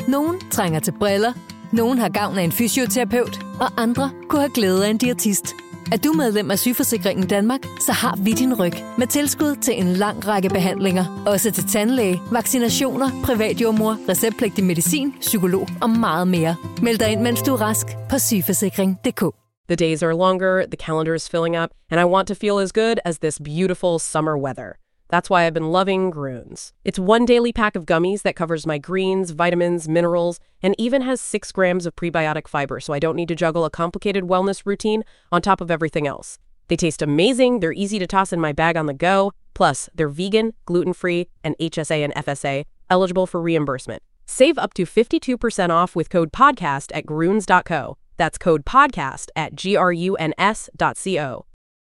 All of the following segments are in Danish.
Nogen trænger til briller, nogen har gavn af en fysioterapeut, og andre kunne have glæde af en diætist. Er du medlem af Sygeforsikringen Danmark, så har vi din ryg med tilskud til en lang række behandlinger. Også til tandlæge, vaccinationer, privatjordmor, receptpligtig medicin, psykolog og meget mere. Meld dig ind, mens du er rask på sygeforsikring.dk. The days are longer, the calendar is filling up, and I want to feel as good as this beautiful summer weather. That's why I've been loving Grüns. It's one daily pack of gummies that covers my greens, vitamins, minerals, and even has 6 grams of prebiotic fiber, so I don't need to juggle a complicated wellness routine on top of everything else. They taste amazing, they're easy to toss in my bag on the go, plus they're vegan, gluten-free, and HSA and FSA, eligible for reimbursement. Save up to 52% off with code PODCAST at Grüns.co. That's code PODCAST at GRUNS.co.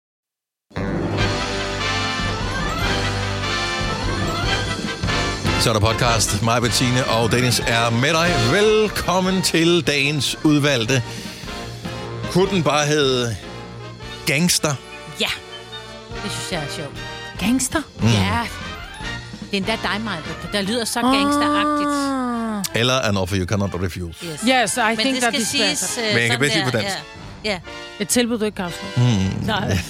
Så er der podcast. Mig, Bettine og Dennis er med dig. Velkommen til dagens udvalgte. Kunne den bare hedde Gangster? Ja, det synes jeg er sjovt. Gangster? Ja, det er endda dig, Maja, der lyder så gangsteragtigt. Eller An Offer You Cannot Refuse. Yes, I think that is better. Men jeg kan bedst sige på dansk. Ja. Et tilbud, du ikke kan afslå. Nej.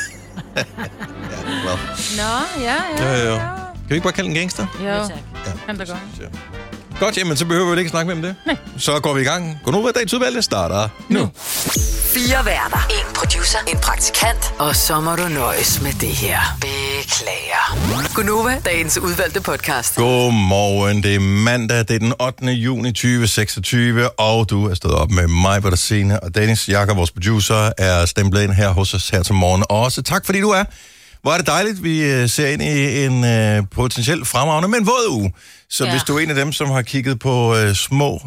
Nå, ja. Jo. Kan vi ikke bare kalde den gangster? Jo, Ja. kan da godt. Godt, jamen så behøver vi ikke snakke mere om det. Nej. Så går vi i gang. Godnova, dagens udvalgte starter nu. 4 værter, 1 producer, 1 praktikant, og så må du nøjes med det her. Beklager. Godnova, dagens udvalgte podcast. Godmorgen, det er mandag, det er den 8. juni 2026, og du er stået op med mig, Bettine og Dennis. Jakob, vores producer, er stemplet ind her hos os her til morgen. Og også tak, fordi du er. Hvor er det dejligt, vi ser ind i en potentielt fremragende, men våd uge. Så hvis du er en af dem, som har kigget på små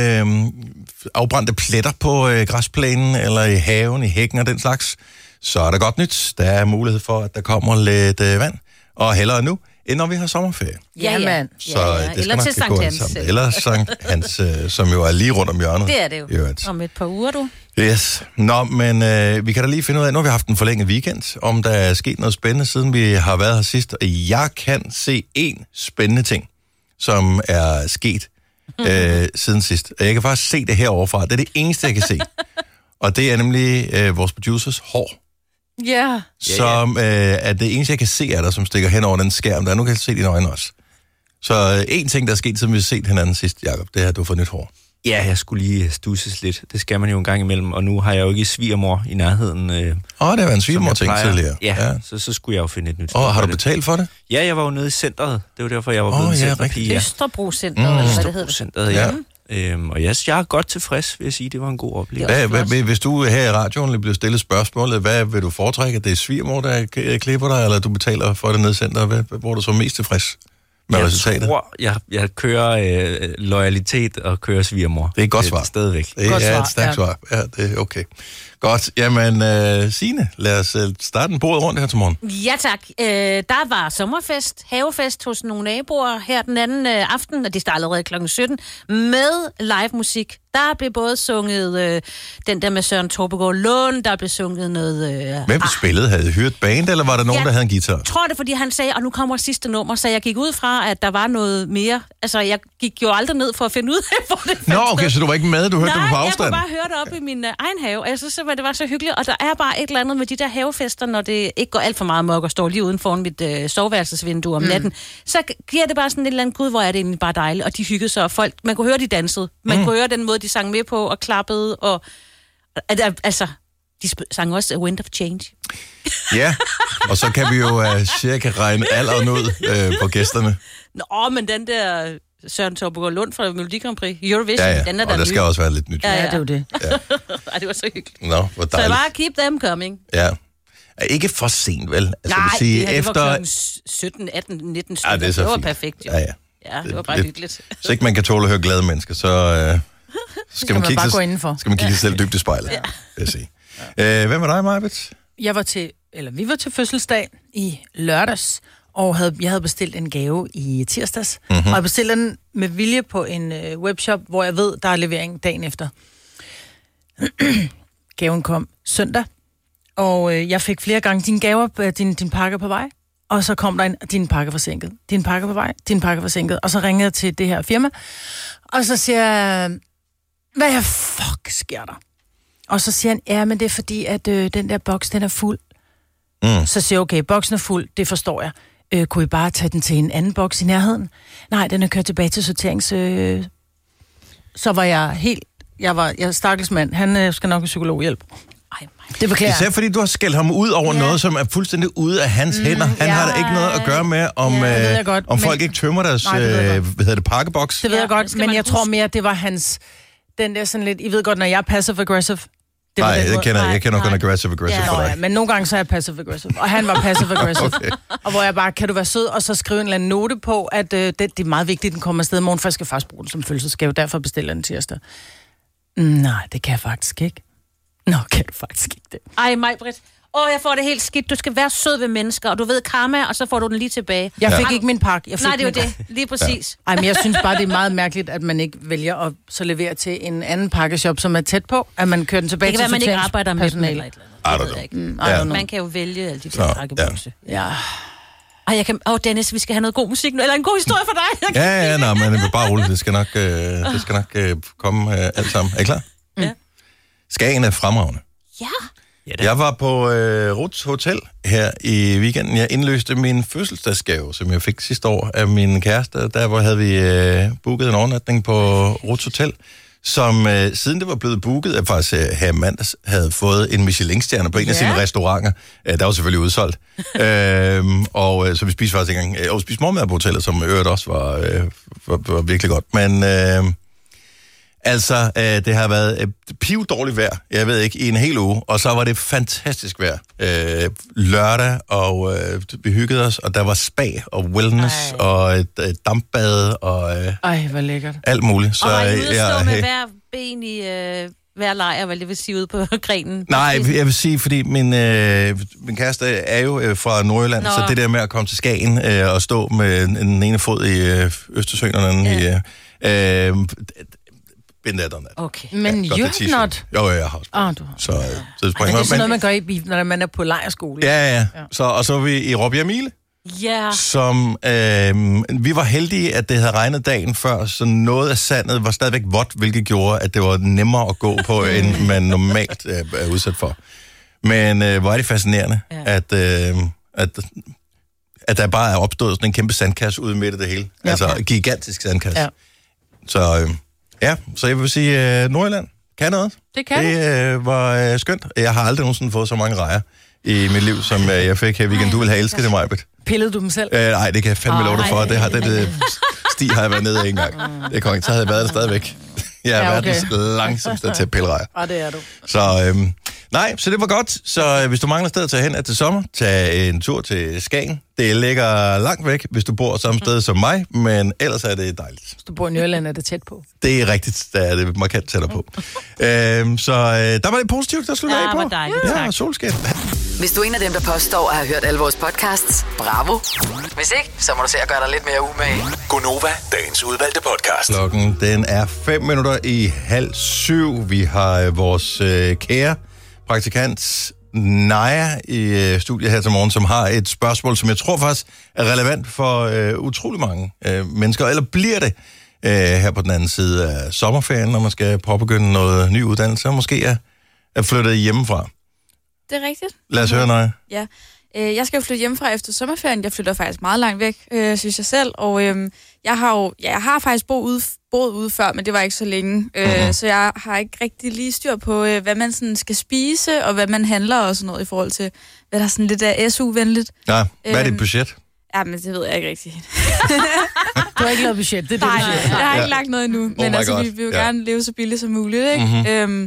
afbrændte pletter på græsplænen, eller i haven, i hækken og den slags, så er der godt nyt. Der er mulighed for, at der kommer lidt vand, og hellere nu, end når vi har sommerferie. Jamen. Så det Eller til Sankt Hans. Eller Sankt Hans, som jo er lige rundt om hjørnet. Det er det jo. Øvrigt. Om et par uger, du. Yes. Nå, men vi kan da lige finde ud af, nu har vi haft en forlænget weekend, om der er sket noget spændende, siden vi har været her sidst. Og jeg kan se en spændende ting, som er sket siden sidst. Og jeg kan faktisk se det heroverfra. Det er det eneste, jeg kan se. Og det er nemlig vores producers hår. Ja. Som er det eneste, jeg kan se af dig, som stikker hen over den skærm. Der nu kan jeg se dine øjne også. Så en ting, der er sket, siden vi har set hinanden sidst, Jacob, det er, at du har fået nyt hår. Ja, jeg skulle lige stusses lidt. Det skal man jo en gang imellem, og nu har jeg jo ikke svigermor i nærheden. Det var en svigermor-ting tidligere. Ja, så skulle jeg jo finde et nyt. Har du betalt for det? Ja, jeg var jo nede i centret. Det var derfor, jeg var blevet centerpige. Østerbro-centret, eller hvad det hedder. Østerbro-centret, ja. Og jeg er godt tilfreds, vil jeg sige. Det var en god oplevelse. Hvis du her i radioen bliver stillet spørgsmålet, hvad vil du foretrække? Det er svigermor, der klipper dig, eller du betaler for det nede i centret? Hvor er du så mest tilfreds med resultatet? Jeg tror, jeg kører loyalitet og kører svigermor. Det er et godt svar. Stadigvæk. Det er et stærkt svar. Ja, det er okay. Godt. Jamen, Signe, lad os starte en bordet rundt her til morgen. Ja, tak. Der var sommerfest, havefest hos nogle naboer her den anden aften, og det startede allerede kl. 17, med live musik. Der blev både sunget den der med Søren Torpegaard Lund, der blev sunget noget... Hvem spillede? Havde I hyret band, eller var der nogen, der havde en guitar? Jeg tror det, fordi han sagde, og nu kommer sidste nummer, så jeg gik ud fra, at der var noget mere. Altså, jeg gik jo aldrig ned for at finde ud af, hvor det fandt. Nå, okay, så du var ikke med, du hørte det på afstand? Nej, jeg kunne bare høre det op i min egen have. Jeg synes, det var så hyggeligt, og der er bare et eller andet med de der havefester, når det ikke går alt for meget mørkt og står lige uden foran mit soveværelsesvindue om natten. Så giver det bare sådan et eller andet, gud, hvor er det egentlig bare dejligt, og de hyggede sig, og folk, man kunne høre, de dansede. Man kunne høre den måde, de sang med på og klappede, og altså, de sang også A Wind of Change. Ja, og så kan vi jo cirka regne alderen ud på gæsterne. Nå, men den der Søren Torpegaard Lund fra Melodi Grand Prix, Eurovision, den er og der skal også være lidt nyt. Ja, det er jo det. Ja. Ej, det var så hyggeligt. Nå, hvor dejligt. Så bare keep them coming. Ja. Ikke for sent, vel? Altså, nej, sige, det efter... var klokken 17, 18, 19 stykker. Ja, det var fint. perfekt, jo. Ja. Ja, det var bare hyggeligt. Så ikke man kan tåle at høre glade mennesker, så skal man bare gå indenfor. Skal man kigge sig selv dybt i spejlet, vil jeg sige. Hvem var dig, Majbet? Vi var til fødselsdag i lørdags, og jeg havde bestilt en gave i tirsdags. Og jeg bestilte den med vilje på en webshop, hvor jeg ved, der er levering dagen efter. Gaven kom søndag, og jeg fik flere gange dine gaver, din pakke på vej. Og så kom der din pakke forsinket. Din pakke på vej, din pakke forsinket. Og så ringede jeg til det her firma, og så siger jeg, hvad fuck sker der? Og så siger han, ja, men det er fordi, at den der boks, den er fuld. Så siger jeg, okay, boksen er fuld, det forstår jeg. Kunne I bare tage den til en anden boks i nærheden? Nej, den er kørt tilbage til sorterings... Så var jeg helt... Jeg stakkels mand, han skal nok have psykologhjælp. Det beklager. Især fordi du har skældt ham ud over noget, som er fuldstændig ude af hans hænder. Han har da ikke noget at gøre med, om folk ikke tømmer deres pakkeboks. Det ved jeg godt, men jeg tror mere, det var hans... Den der sådan lidt... I ved godt, når jeg er passive-aggressive... Jeg kender kun aggressive-aggressive for dig. Men nogle gange så er jeg passive-aggressive. Og han var passive-aggressive. Okay. Og hvor jeg bare, kan du være sød, og så skrive en eller anden note på, at det er meget vigtigt, at den kommer afsted i morgen, for jeg skal faktisk bruge den som fødselsgave, derfor bestiller jeg den tirsdag. Nej, det kan jeg faktisk ikke. Nå, kan du faktisk ikke det? Ej, Maj-Brit. Jeg får det helt skidt. Du skal være sød ved mennesker, og du ved karma, og så får du den lige tilbage. Jeg fik ikke min pakke. Nej, det er jo det. Lige præcis. Ej, men jeg synes bare, det er meget mærkeligt, at man ikke vælger at så levere til en anden pakkeshop, som er tæt på, at man kører den tilbage til sorteringspersonale. Det kan være, man ikke arbejder med dem eller et eller andet. Man kan jo vælge alle de der pakkebokse. Ja. Ej, jeg kan... Dennis, vi skal have noget god musik nu, eller en god historie for dig. Nej, men bare roligt. Det skal nok komme alt sammen. Er I klar? Ja. Skagen er fremragende. Ja. Jeg var på Ruths Hotel her i weekenden. Jeg indløste min fødselsdagsgave, som jeg fik sidste år af min kæreste. Der havde vi booket en overnatning på Ruths Hotel, som siden det var blevet booket, at faktisk her mandags havde fået en Michelin-stjerne på en af sine restauranter. Der var selvfølgelig udsolgt. Og så vi spiste faktisk ikke engang... spiste morgenmad på hotellet, som øvrigt også var virkelig godt. Men... det har været pivdårligt vejr, jeg ved ikke, i en hel uge, og så var det fantastisk vejr. Lørdag, og vi hyggede os, og der var spa og wellness, og et dampbad, og hvor lækkert. Alt muligt. Så, og var I ude at stå med hver ben i hver lejr, hvad det vil sige, ude på grenen? Nej, jeg vil sige, fordi min kæreste er jo fra Nordjylland, så det der med at komme til Skagen og stå med den ene fod i Østersøen, og den anden i... Been there, done that. Okay. Men you have not. Jo, jeg har også. Du har. Så det er sådan noget, man gør i, når man er på lejrskole. Ja. Og så var vi i Råbjerg Mile. Ja. Som, vi var heldige, at det havde regnet dagen før, så noget af sandet var stadigvæk vådt, hvilket gjorde, at det var nemmere at gå på, end man normalt er udsat for. Men hvor er det fascinerende, at der bare er opstået sådan en kæmpe sandkasse ude midt af det hele. Ja. Altså gigantisk sandkasse. Ja. Så jeg vil sige, Nordjylland kan noget. Det var skønt. Jeg har aldrig nogensinde fået så mange rejer i mit liv, som jeg fik her i weekend. Du vil have elsket det, Maj-Brit. Pillede du dem selv? Nej, det kan jeg fandme love dig for. Det sti har jeg været nede af en gang. Det er korrekt. Så havde jeg været der stadigvæk. Jeg er verdens langsomste til at pille rejer. Det er du. Så det var godt. Så hvis du mangler sted at tage hen til sommer, tag en tur til Skagen. Det ligger langt væk, hvis du bor samme sted som mig, men ellers er det dejligt. Hvis du bor i Nørland, er det tæt på. Det er rigtigt, der er det markant tættere på. Der var det positivt, der slutter af på. Ja, var dejligt. Ja, solskin. Hvis du er en af dem, der påstår at have hørt alle vores podcasts, bravo. Hvis ikke, så må du se at gøre dig lidt mere umage. Gonova, dagens udvalgte podcast. Klokken, den er 6:05. Vi har vores kære praktikant Naja i studiet her til morgen, som har et spørgsmål, som jeg tror faktisk er relevant for utrolig mange mennesker, eller bliver det her på den anden side af sommerferien, når man skal påbegynde noget ny uddannelse, og måske er flyttet hjemmefra. Det er rigtigt. Lad os høre, Naja. Ja. Jeg skal jo flytte hjemmefra efter sommerferien. Jeg flytter faktisk meget langt væk, synes jeg selv, og jeg har faktisk boet ude før, men det var ikke så længe, så jeg har ikke rigtig lige styr på, hvad man sådan skal spise, og hvad man handler og sådan noget i forhold til, hvad der sådan lidt er SU-venligt. Ja, hvad er dit budget? Ja, men det ved jeg ikke rigtigt. Du har ikke lavet budget, det er Nej, jeg har ikke lagt noget endnu, men vi vil jo gerne leve så billigt som muligt, ikke?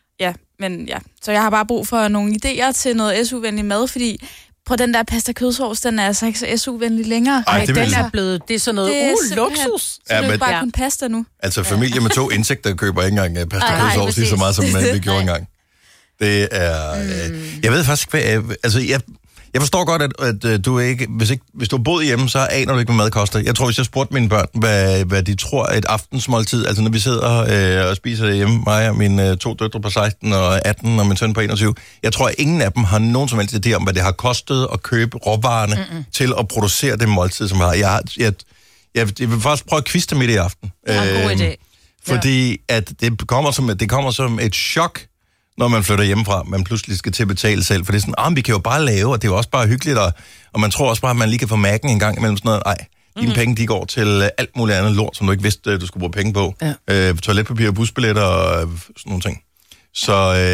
Så jeg har bare brug for nogle idéer til noget SU-venlig mad, fordi på den der pasta kødsovs, den er altså ikke så SU-venlig længere. Ej, den er blevet, det er sådan noget luksus. Så det er jo bare kun pasta nu. Altså familie med 2 indtægter køber ikke engang pasta kødsovs lige så meget, som vi gjorde engang. Det er... Jeg ved faktisk ikke, Jeg forstår godt, at du ikke, hvis du har boet hjemme, så aner du ikke, hvad mad koster. Jeg tror, hvis jeg spurgte mine børn, hvad de tror er et aftensmåltid, altså når vi sidder og spiser derhjemme, mig og mine 2 døtre på 16 og 18 og min søn på 21, jeg tror, at ingen af dem har nogen som helst idé om, hvad det har kostet at købe råvarerne til at producere det måltid, som jeg har. Jeg vil faktisk prøve at kviste midt i aften. Det er en god idé. Fordi at det kommer som et chok, når man flytter hjemmefra, man pludselig skal til at betale selv. For det er sådan, vi kan jo bare lave, og det er jo også bare hyggeligt, og man tror også bare, at man lige kan få mærken en gang imellem sådan noget. Nej, dine penge, de går til alt muligt andet lort, som du ikke vidste, du skulle bruge penge på. Ja. Toiletpapir, busbilletter og sådan nogle ting. Så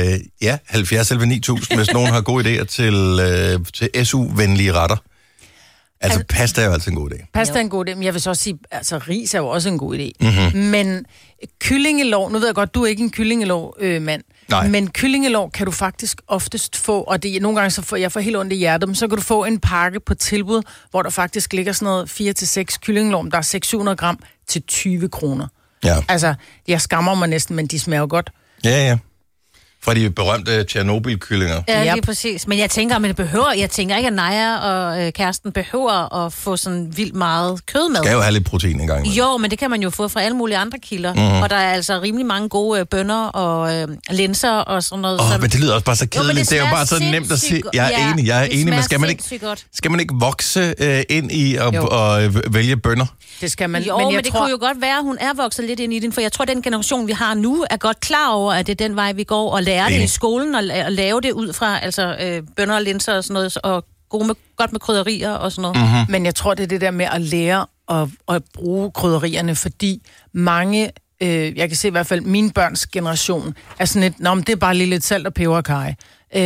70-9000, hvis nogen har gode idéer til SU-venlige retter. Altså, pasta er jo altid en god idé. Pasta er en god idé, men jeg vil så også sige, altså ris er jo også en god idé. Mm-hmm. Men kyllingelår, nu ved jeg godt, du er ikke en kyllingelår-mand, men kyllingelår kan du faktisk oftest få, og det nogle gange, jeg får helt ondt i hjertet, men så kan du få en pakke på tilbud, hvor der faktisk ligger sådan noget 4-6 kyllingelår, der er 600 gram til 20 kroner. Ja. Altså, jeg skammer mig næsten, men de smager godt. Ja. Fra de berømte Tjernobyl-kyllinger. Ja, lige præcis. Men jeg tænker ikke, at Naja og kæresten behøver at få sådan vildt meget kød med. Skal jo have lidt protein en gang. Jo, men det kan man jo få fra alle mulige andre kilder. Mm-hmm. Og der er altså rimelig mange gode bønner og linser og sådan noget. Men det lyder også bare så kedeligt. Det er jo bare så nemt at sige. Jeg er enig, men skal man ikke vokse ind i og vælge bønner? Det skal man. Jo, men det kunne jo godt være, at hun er vokset lidt ind i den, for jeg tror, den generation, vi har nu, er godt klar over, at det er den vej, vi går og lærer det i skolen, og lave det ud fra bønner og linser og sådan noget, og godt med krydderier og sådan noget. Mm-hmm. Men jeg tror, det er det der med at lære at bruge krydderierne, fordi mange, jeg kan se i hvert fald, min børns generation, er sådan et, det er bare lige lidt salt og peber og kaj.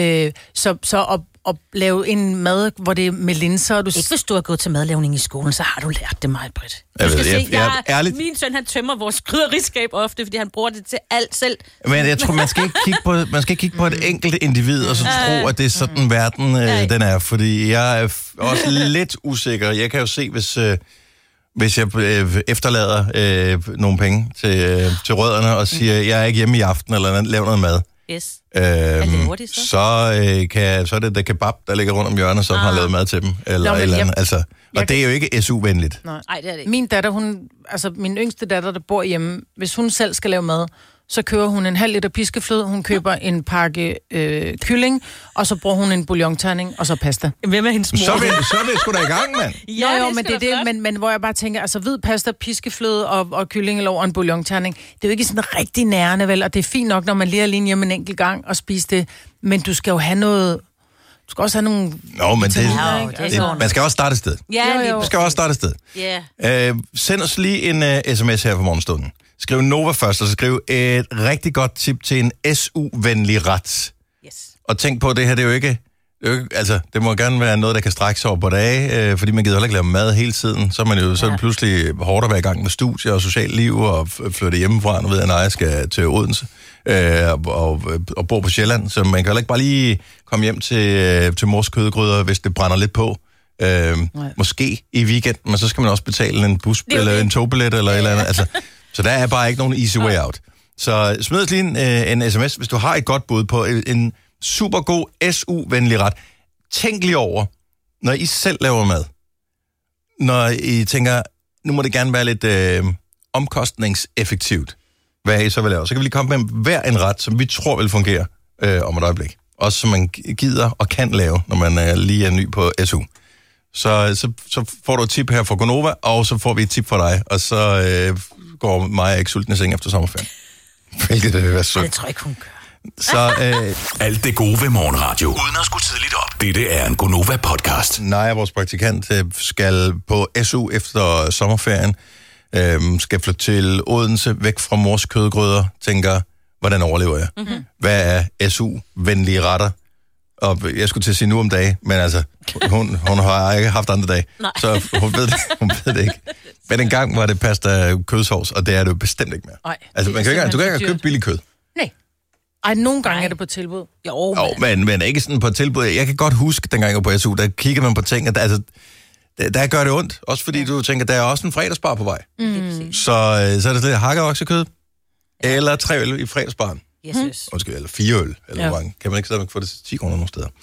Så at lave en mad, hvor det er med linser. Ikke hvis du har gået til madlavning i skolen, så har du lært det meget, Britt. Min søn, han tømmer vores krydderiskab ofte, fordi han bruger det til alt selv. Men jeg tror, man skal ikke kigge på et enkelt individ, og så tro, at det er sådan verden, den er. Fordi jeg er også lidt usikker. Jeg kan jo se, hvis jeg efterlader nogle penge til rødderne, og siger, jeg er ikke hjemme i aften, eller laver noget mad. Yes. Så er det kebab, der ligger rundt om hjørnet, som har lavet mad til dem, eller et eller andet. Altså, og det er jo ikke SU-venligt. Nej, det er det ikke. Min datter, min yngste datter, der bor hjemme, hvis hun selv skal lave mad, så køber hun en halv liter piskefløde, hun køber en pakke kylling, og så bruger hun en bouillonterning, og så pasta. Hvem er hendes mor? Så er det sgu da i gang, mand. Jo, men det er det, men hvor jeg bare tænker, altså hvid pasta, piskefløde og kyllingelår og en bouillonterning, det er jo ikke sådan rigtig nærende, vel, og det er fint nok, når man lige er alene hjemme en enkelt gang og spise det, men du skal jo have noget. Du skal også have nogle... Nå, men man skal også starte et sted. Ja, man skal også starte et sted. Yeah. Send os lige en sms her på morgenstunden. Skriv Nova først, og så skriv et rigtig godt tip til en SU-venlig ret. Yes. Og tænk på, det her, det er jo ikke altså, det må gerne være noget, der kan strække sig over på dage, fordi man gider heller ikke lave mad hele tiden. Så er det pludselig hårdt at være i gang med studier og socialt liv og flytte hjemmefra. Nu ved jeg, at jeg skal til Odense og bor på Sjælland, så man kan heller ikke bare lige komme hjem til mors kødgryder, hvis det brænder lidt på. Måske i weekenden, men så skal man også betale en bus eller en togbillet eller et eller andet. Altså, så der er bare ikke nogen easy way out. Så smid os lige en sms, hvis du har et godt bud på en super god SU-venlig ret. Tænk lige over, når I selv laver mad. Når I tænker, nu må det gerne være lidt omkostningseffektivt, hvad I så vil lave. Så kan vi lige komme med hver en ret, som vi tror vil fungere om et øjeblik. Også som man gider og kan lave, når man lige er ny på SU. Så får du et tip her fra Gonova, og så får vi et tip fra dig, og så går mig ikke sulten i seng efter sommerferien. Hvilket det vil være sødt. Det tror jeg ikke, hun gør. Så alt det gode ved morgenradio, uden at skulle tidligt op. Dette er en Gonova-podcast. Naja, vores praktikant, skal på SU efter sommerferien, skal flytte til Odense, væk fra mors kødgryder, tænker, hvordan overlever jeg? Mm-hmm. Hvad er SU-venlige retter? Og jeg skulle til at sige nu om dagen, men altså, hun har ikke haft andre dage, så hun ved det ikke. Men engang var det pasta kødsovs, og det er det jo bestemt ikke mere. Nej, altså, du kan ikke engang købe billig kød. Nej. Ej, nogle gange er det på tilbud. Jo, men ikke sådan på tilbud. Jeg kan godt huske, dengang jeg var på SU, der kigger man på ting, at der gør det ondt. Også fordi du tænker, der er også en fredagsbar på vej. Mm. Så er det lidt hakker oksekød, eller 3 øl i fredagsbaren. Jesus. Eller 4 øl, eller hvor mange. Kan man ikke stadigvæk få det til 10 kroner nogle steder.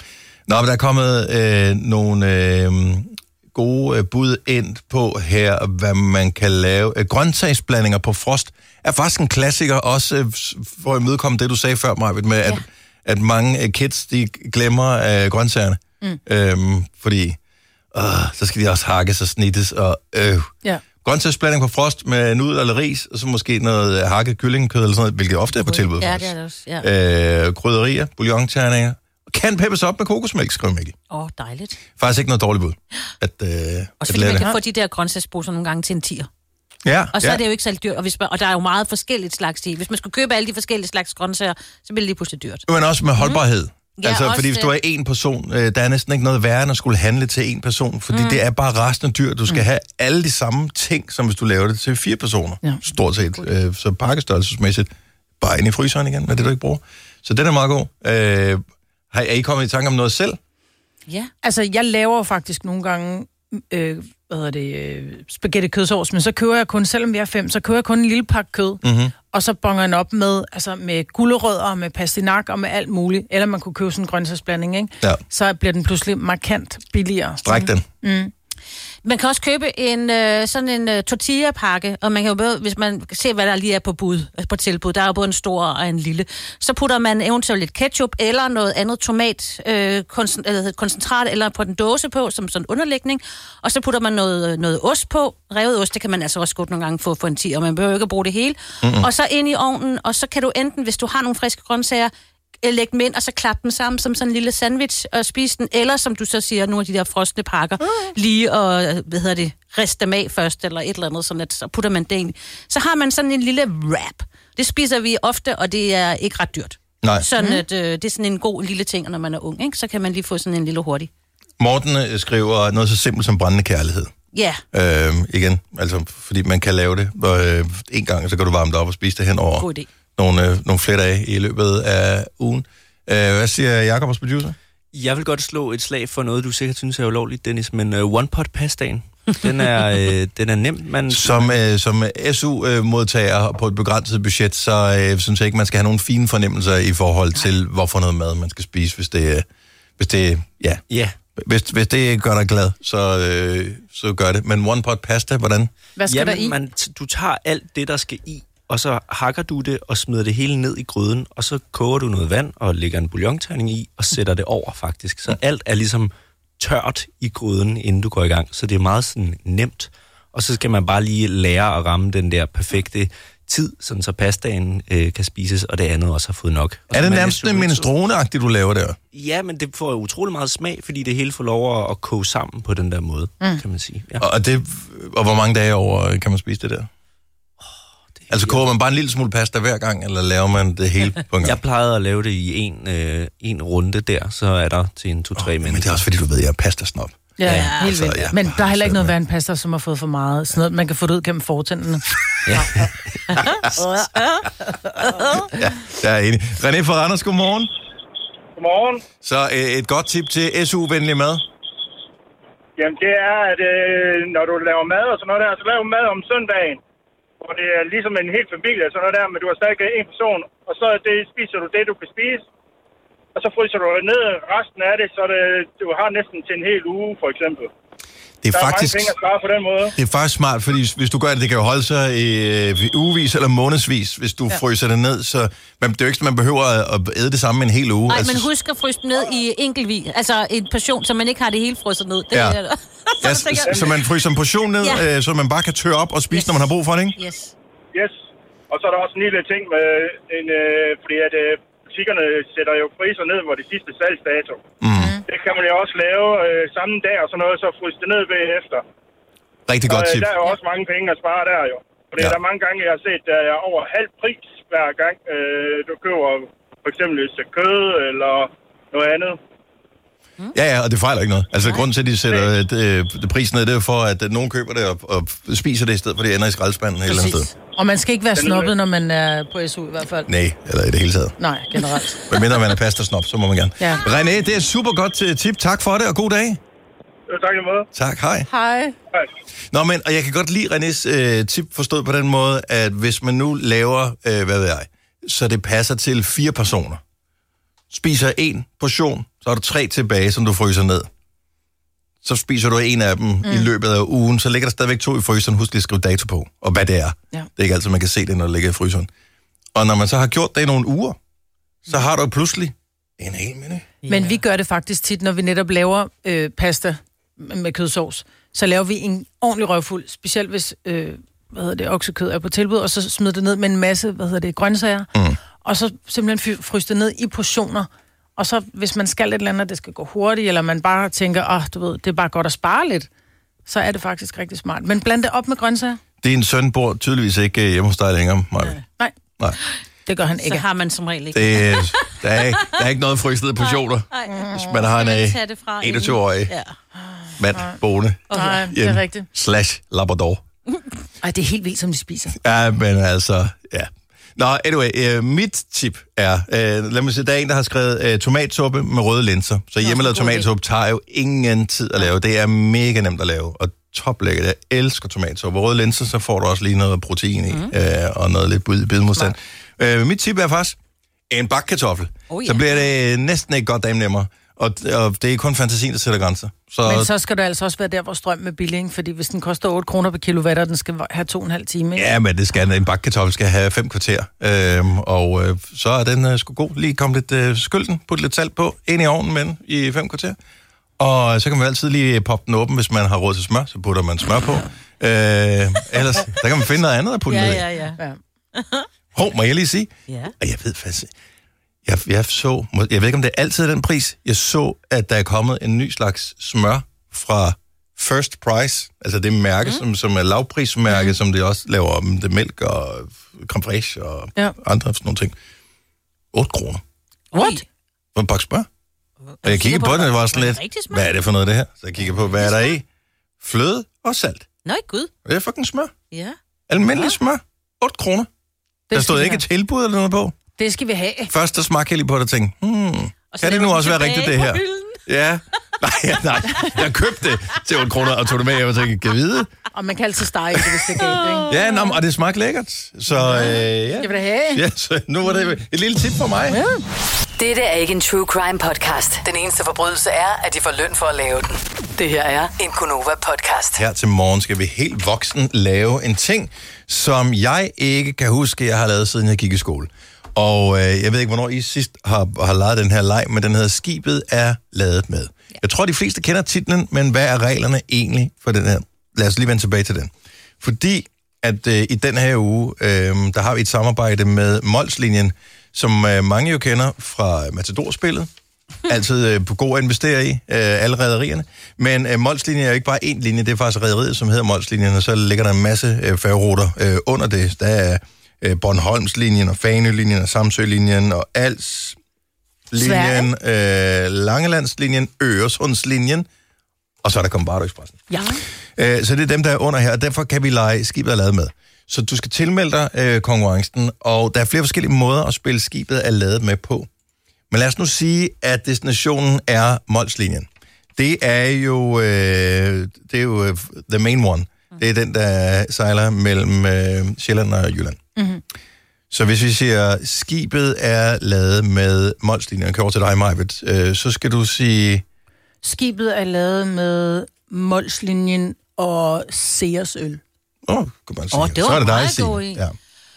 Nå, men der er kommet nogle gode bud ind på her, hvad man kan lave. Grøntsagsblandinger på frost er faktisk en klassiker, også for at imødekomme det, du sagde før, Majbet, med at mange kids, de glemmer grøntsagerne. Fordi så skal de også hakkes og snittes. Og, grøntsagsblanding på frost med nudler eller ris, og så måske noget hakket kyllingekød eller sådan noget, hvilket ofte er på tilbud. Ja, det er det også. Ja. Krydderier, bouillonterninger. Kan peppes op med kokosmælk, skriver Mikkel. Dejligt. Faktisk ikke noget dårligt bud. Og så fordi man kan få de der grøntsagsposer nogle gange til en 10'er. Ja, og så er det jo ikke så dyrt, og der er jo meget forskelligt slags i. Hvis man skulle købe alle de forskellige slags grøntsager, så bliver det lige pludselig dyrt. Men også med holdbarhed. Ja, altså, også fordi hvis du er en person, der er næsten ikke noget værre end at skulle handle til en person, fordi det er bare resten af dyr. Du skal have alle de samme ting, som hvis du laver det til 4 personer. Ja. Stort set. Så pakkestørrelsesmæssigt bare ind i fryseren igen, med det du ikke bruger. Så den er meget god. Er I kommet i tanke om noget selv? Ja. Altså, jeg laver faktisk nogle gange spaghetti kødsovs, men så køber jeg kun, selvom vi er 5, så køber jeg kun en lille pakke kød, og så bonger jeg den op med gulerødder, med pastinak og med alt muligt. Eller man kunne købe sådan en grøntsagsblanding, ikke? Ja. Så bliver den pludselig markant billigere. Stræk den. Man kan også købe sådan en tortilla-pakke, og man kan jo, hvis man ser, hvad der lige er på tilbud, der er jo både en stor og en lille, så putter man eventuelt lidt ketchup eller noget andet koncentrat eller på den dåse på, som sådan underlægning, og så putter man noget ost på. Revet ost, det kan man altså også godt nogle gange få for en 10, og man behøver ikke at bruge det hele. Og så ind i ovnen, og så kan du enten, hvis du har nogle friske grøntsager, lægge dem ind, og så klappe dem sammen som sådan en lille sandwich og spise den, eller som du så siger, nogle af de der frosne pakker, lige og, riste dem af først, eller et eller andet, sådan at så putter man det ind. Så har man sådan en lille wrap. Det spiser vi ofte, og det er ikke ret dyrt. Nej. Sådan at det er sådan en god lille ting, når man er ung, ikke? Så kan man lige få sådan en lille hurtig. Morten skriver noget så simpelt som brændende kærlighed. Ja. Igen, altså, fordi man kan lave det en gang, så kan du varme det op og spise det hen over. God idé. Nogle flere dage i løbet af ugen. Hvad siger Jakob, vores producer? Jeg vil godt slå et slag for noget, du sikkert synes er ulovligt, Dennis, men one-pot-pastaen, den er nem. Som SU-modtager på et begrænset budget, så synes jeg ikke, man skal have nogle fine fornemmelser i forhold til, hvorfor noget mad man skal spise, hvis det gør dig glad, så gør det. Men one-pot-pasta, hvordan? Hvad skal der i? Du tager alt det, der skal i, og så hakker du det og smider det hele ned i gryden, og så koger du noget vand og lægger en bouillonterning i, og sætter det over faktisk. Så alt er ligesom tørt i gryden, inden du går i gang. Så det er meget sådan nemt. Og så skal man bare lige lære at ramme den der perfekte tid, sådan så pastaen kan spises, og det andet også har fået nok. Og er det nærmest minestrone-agtigt, du laver der? Ja, men det får utrolig meget smag, fordi det hele får lov at koge sammen på den der måde, kan man sige. Ja. Og hvor mange dage over kan man spise det der? Altså koger man bare en lille smule pasta hver gang, eller laver man det hele på en gang? Jeg plejede at lave det i en runde der, så er der til en 2-3 minutter. Men det er også fordi, du ved, jeg er pastasnob. Ja, helt vildt. Ja, men der er heller ikke noget vandpasta, som har fået for meget. Sådan noget, man kan få det ud gennem fortænderne. Ja, jeg er enig. René fra Randers, godmorgen. Godmorgen. Så et godt tip til SU-venlig mad? Jamen det er, at når du laver mad og sådan noget der, så laver mad om søndagen. Og det er ligesom en hel familie og sådan noget der, men du har stadig en person, og så spiser du det, du kan spise. Og så fryser du ned resten af det, så du har næsten til en hel uge, for eksempel. Det er faktisk, mange penge at spare på den måde. Det er faktisk smart, fordi hvis du gør det, det kan jo holde sig i ugevis eller månedsvis, hvis du fryser det ned. Så det er jo ikke, man behøver at æde det samme en hel uge. Nej, men husk at fryse ned i enkeltvis. Altså en portion, så man ikke har det hele frosset ned. Det så man fryser en portion ned, så man bare kan tørre op og spise, når man har brug for det, ikke? Yes. Og så er der også en lille ting med fordi at butikkerne sætter jo priser ned, hvor det sidste salgsdato. Det kan man jo også lave samme dag og sådan noget, så fryse det ned bagefter. Rigtig godt tip. Der er jo også mange penge at spare der jo. Fordi der er mange gange, jeg har set, der er over halv pris hver gang, du køber for eksempel et stykke kød eller noget andet. Ja, og det fejler ikke noget. Altså, grunden til, at de sætter prisen ned, det er for, at nogen køber det og spiser det, i stedet for, at det ender i skraldespanden et eller andet sted. Og man skal ikke være snobbet, når man er på SU i hvert fald. Nej, eller i det hele taget. Nej, generelt. Men mindre man er pastasnob, så må man gerne. Ja. René, det er super godt tip. Tak for det, og god dag. Tak i måde. Tak, hej. Hej. Nå, men, og jeg kan godt lide Renés tip forstået på den måde, at hvis man nu laver, så det passer til 4 personer, spiser en portion, så har du 3 tilbage, som du fryser ned. Så spiser du en af dem i løbet af ugen, så ligger der stadigvæk 2 i fryseren. Husk lige at skrive dato på, og hvad det er. Ja. Det er ikke altid, man kan se det, når det ligger i fryseren. Og når man så har gjort det i nogle uger, så har du pludselig en hel menu. Men vi gør det faktisk tit, når vi netop laver pasta med kødsovs. Så laver vi en ordentlig røvfuld, specielt hvis oksekød er på tilbud, og så smider det ned med en masse grøntsager, og så simpelthen fryse det ned i portioner. Og så, hvis man skal et eller andet, det skal gå hurtigt, eller man bare tænker, du ved, det er bare godt at spare lidt, så er det faktisk rigtig smart. Men bland det op med grøntsager. Din søn bor tydeligvis ikke hjemme hos dig længere, Maja. Nej. Det gør han ikke. Så har man som regel ikke. Der er ikke noget frysede portioner, hvis man har en 21-årig mand boende. Nej, det er rigtigt. / Labrador. Ej, det er helt vildt, som de spiser. Ja, men altså, ja. Nå, anyway, mit tip er, lad mig se, der er en, der har skrevet tomatsuppe med røde linser. Så hjemmelavet tomatsuppe tager jo ingen tid at lave. Det er mega nemt at lave, og toplækkert. Jeg elsker tomatsuppe. Røde linser, så får du også lige noget protein i, og noget lidt bidemodstand. Mit tip er faktisk en bakkartoffel. Så bliver det næsten ikke godt dame nemmere. Og det er kun fantasien, der sætter grænser. Men så skal det altså også være der, hvor strøm er billig, ikke? Fordi hvis den koster 8 kroner per kilowatt, og den skal have 2,5 time, ikke? Ja, men det skal en bakkartoffel skal have 5 kvarter. Så er den sgu god. Lige komme lidt skylden, putte lidt salt på, ind i ovnen med den i 5 kvarter. Og så kan man altid lige poppe den åben, hvis man har råd til smør, så putter man smør på. Ellers, der kan man finde noget andet at putte ned i. Ja. Må jeg lige sige? Ja. Jeg ved faktisk... Jeg ved ikke, om det er altid den pris. Jeg så, at der er kommet en ny slags smør fra First Price. Altså det mærke, som er lavprismærke, som det også laver om det mælk og creme fraiche og andre sådan nogle ting. 8 kroner. What? For en pakke smør. Og jeg kiggede på det, og det var sådan lidt, hvad er det for noget det her? Så jeg kiggede på, hvad er der i? Fløde og salt. Nej, gud. Det er fucking smør. Ja. Almindelig smør. 8 kroner. Der stod ikke tilbud eller noget på. Det skal vi have. Først der smagte jeg lige på det og tænkte, kan det nu også være rigtigt det her? Ja. Nej. Jeg købte det til 8 kroner og tog det med, og tænkte, kan vide? Og man kan altid stege det, hvis det er galt, ikke? Ja, og det smagte lækkert. Så ja. Skal vi da have? Ja, så nu var det et lille tip for mig. Ja. Dette er ikke en true crime podcast. Den eneste forbrydelse er, at de får løn for at lave den. Det her er en Gonova podcast. Her til morgen skal vi helt voksen lave en ting, som jeg ikke kan huske, jeg har lavet, siden jeg gik i skole. Og jeg ved ikke, hvornår I sidst har lavet den her leg, men den hedder Skibet er ladet med. Jeg tror, de fleste kender titlen, men hvad er reglerne egentlig for den her? Lad os lige vende tilbage til den. Fordi at i den her uge, der har vi et samarbejde med Molslinjen, som mange jo kender fra Matador-spillet. Altid god at investere i, alle rederierne. Men Molslinjen er jo ikke bare én linje, det er faktisk rederiet, som hedder Molslinjen, og så ligger der en masse færgeruter under det. Der er Bornholmslinjen og Fanø-linjen og Samsø-linjen og Als-linjen, Langelandslinjen, Øresundslinjen, og så er der Kombardo-expressen. Ja. Så det er dem, der er under her, og derfor kan vi lege Skibet er ladet med. Så du skal tilmelde dig konkurrencen, og der er flere forskellige måder at spille Skibet er ladet med på. Men lad os nu sige, at destinationen er Molslinjen. Det er jo the main one. Det er den, der sejler mellem Sjælland og Jylland. Mm-hmm. Så hvis vi siger, skibet er lavet med Molslinjen, og kører over til dig, Majbet, så skal du sige... Skibet er lavet med Molslinjen og Seersøl. Kan man sige. Så er det dig, Signe. Ja.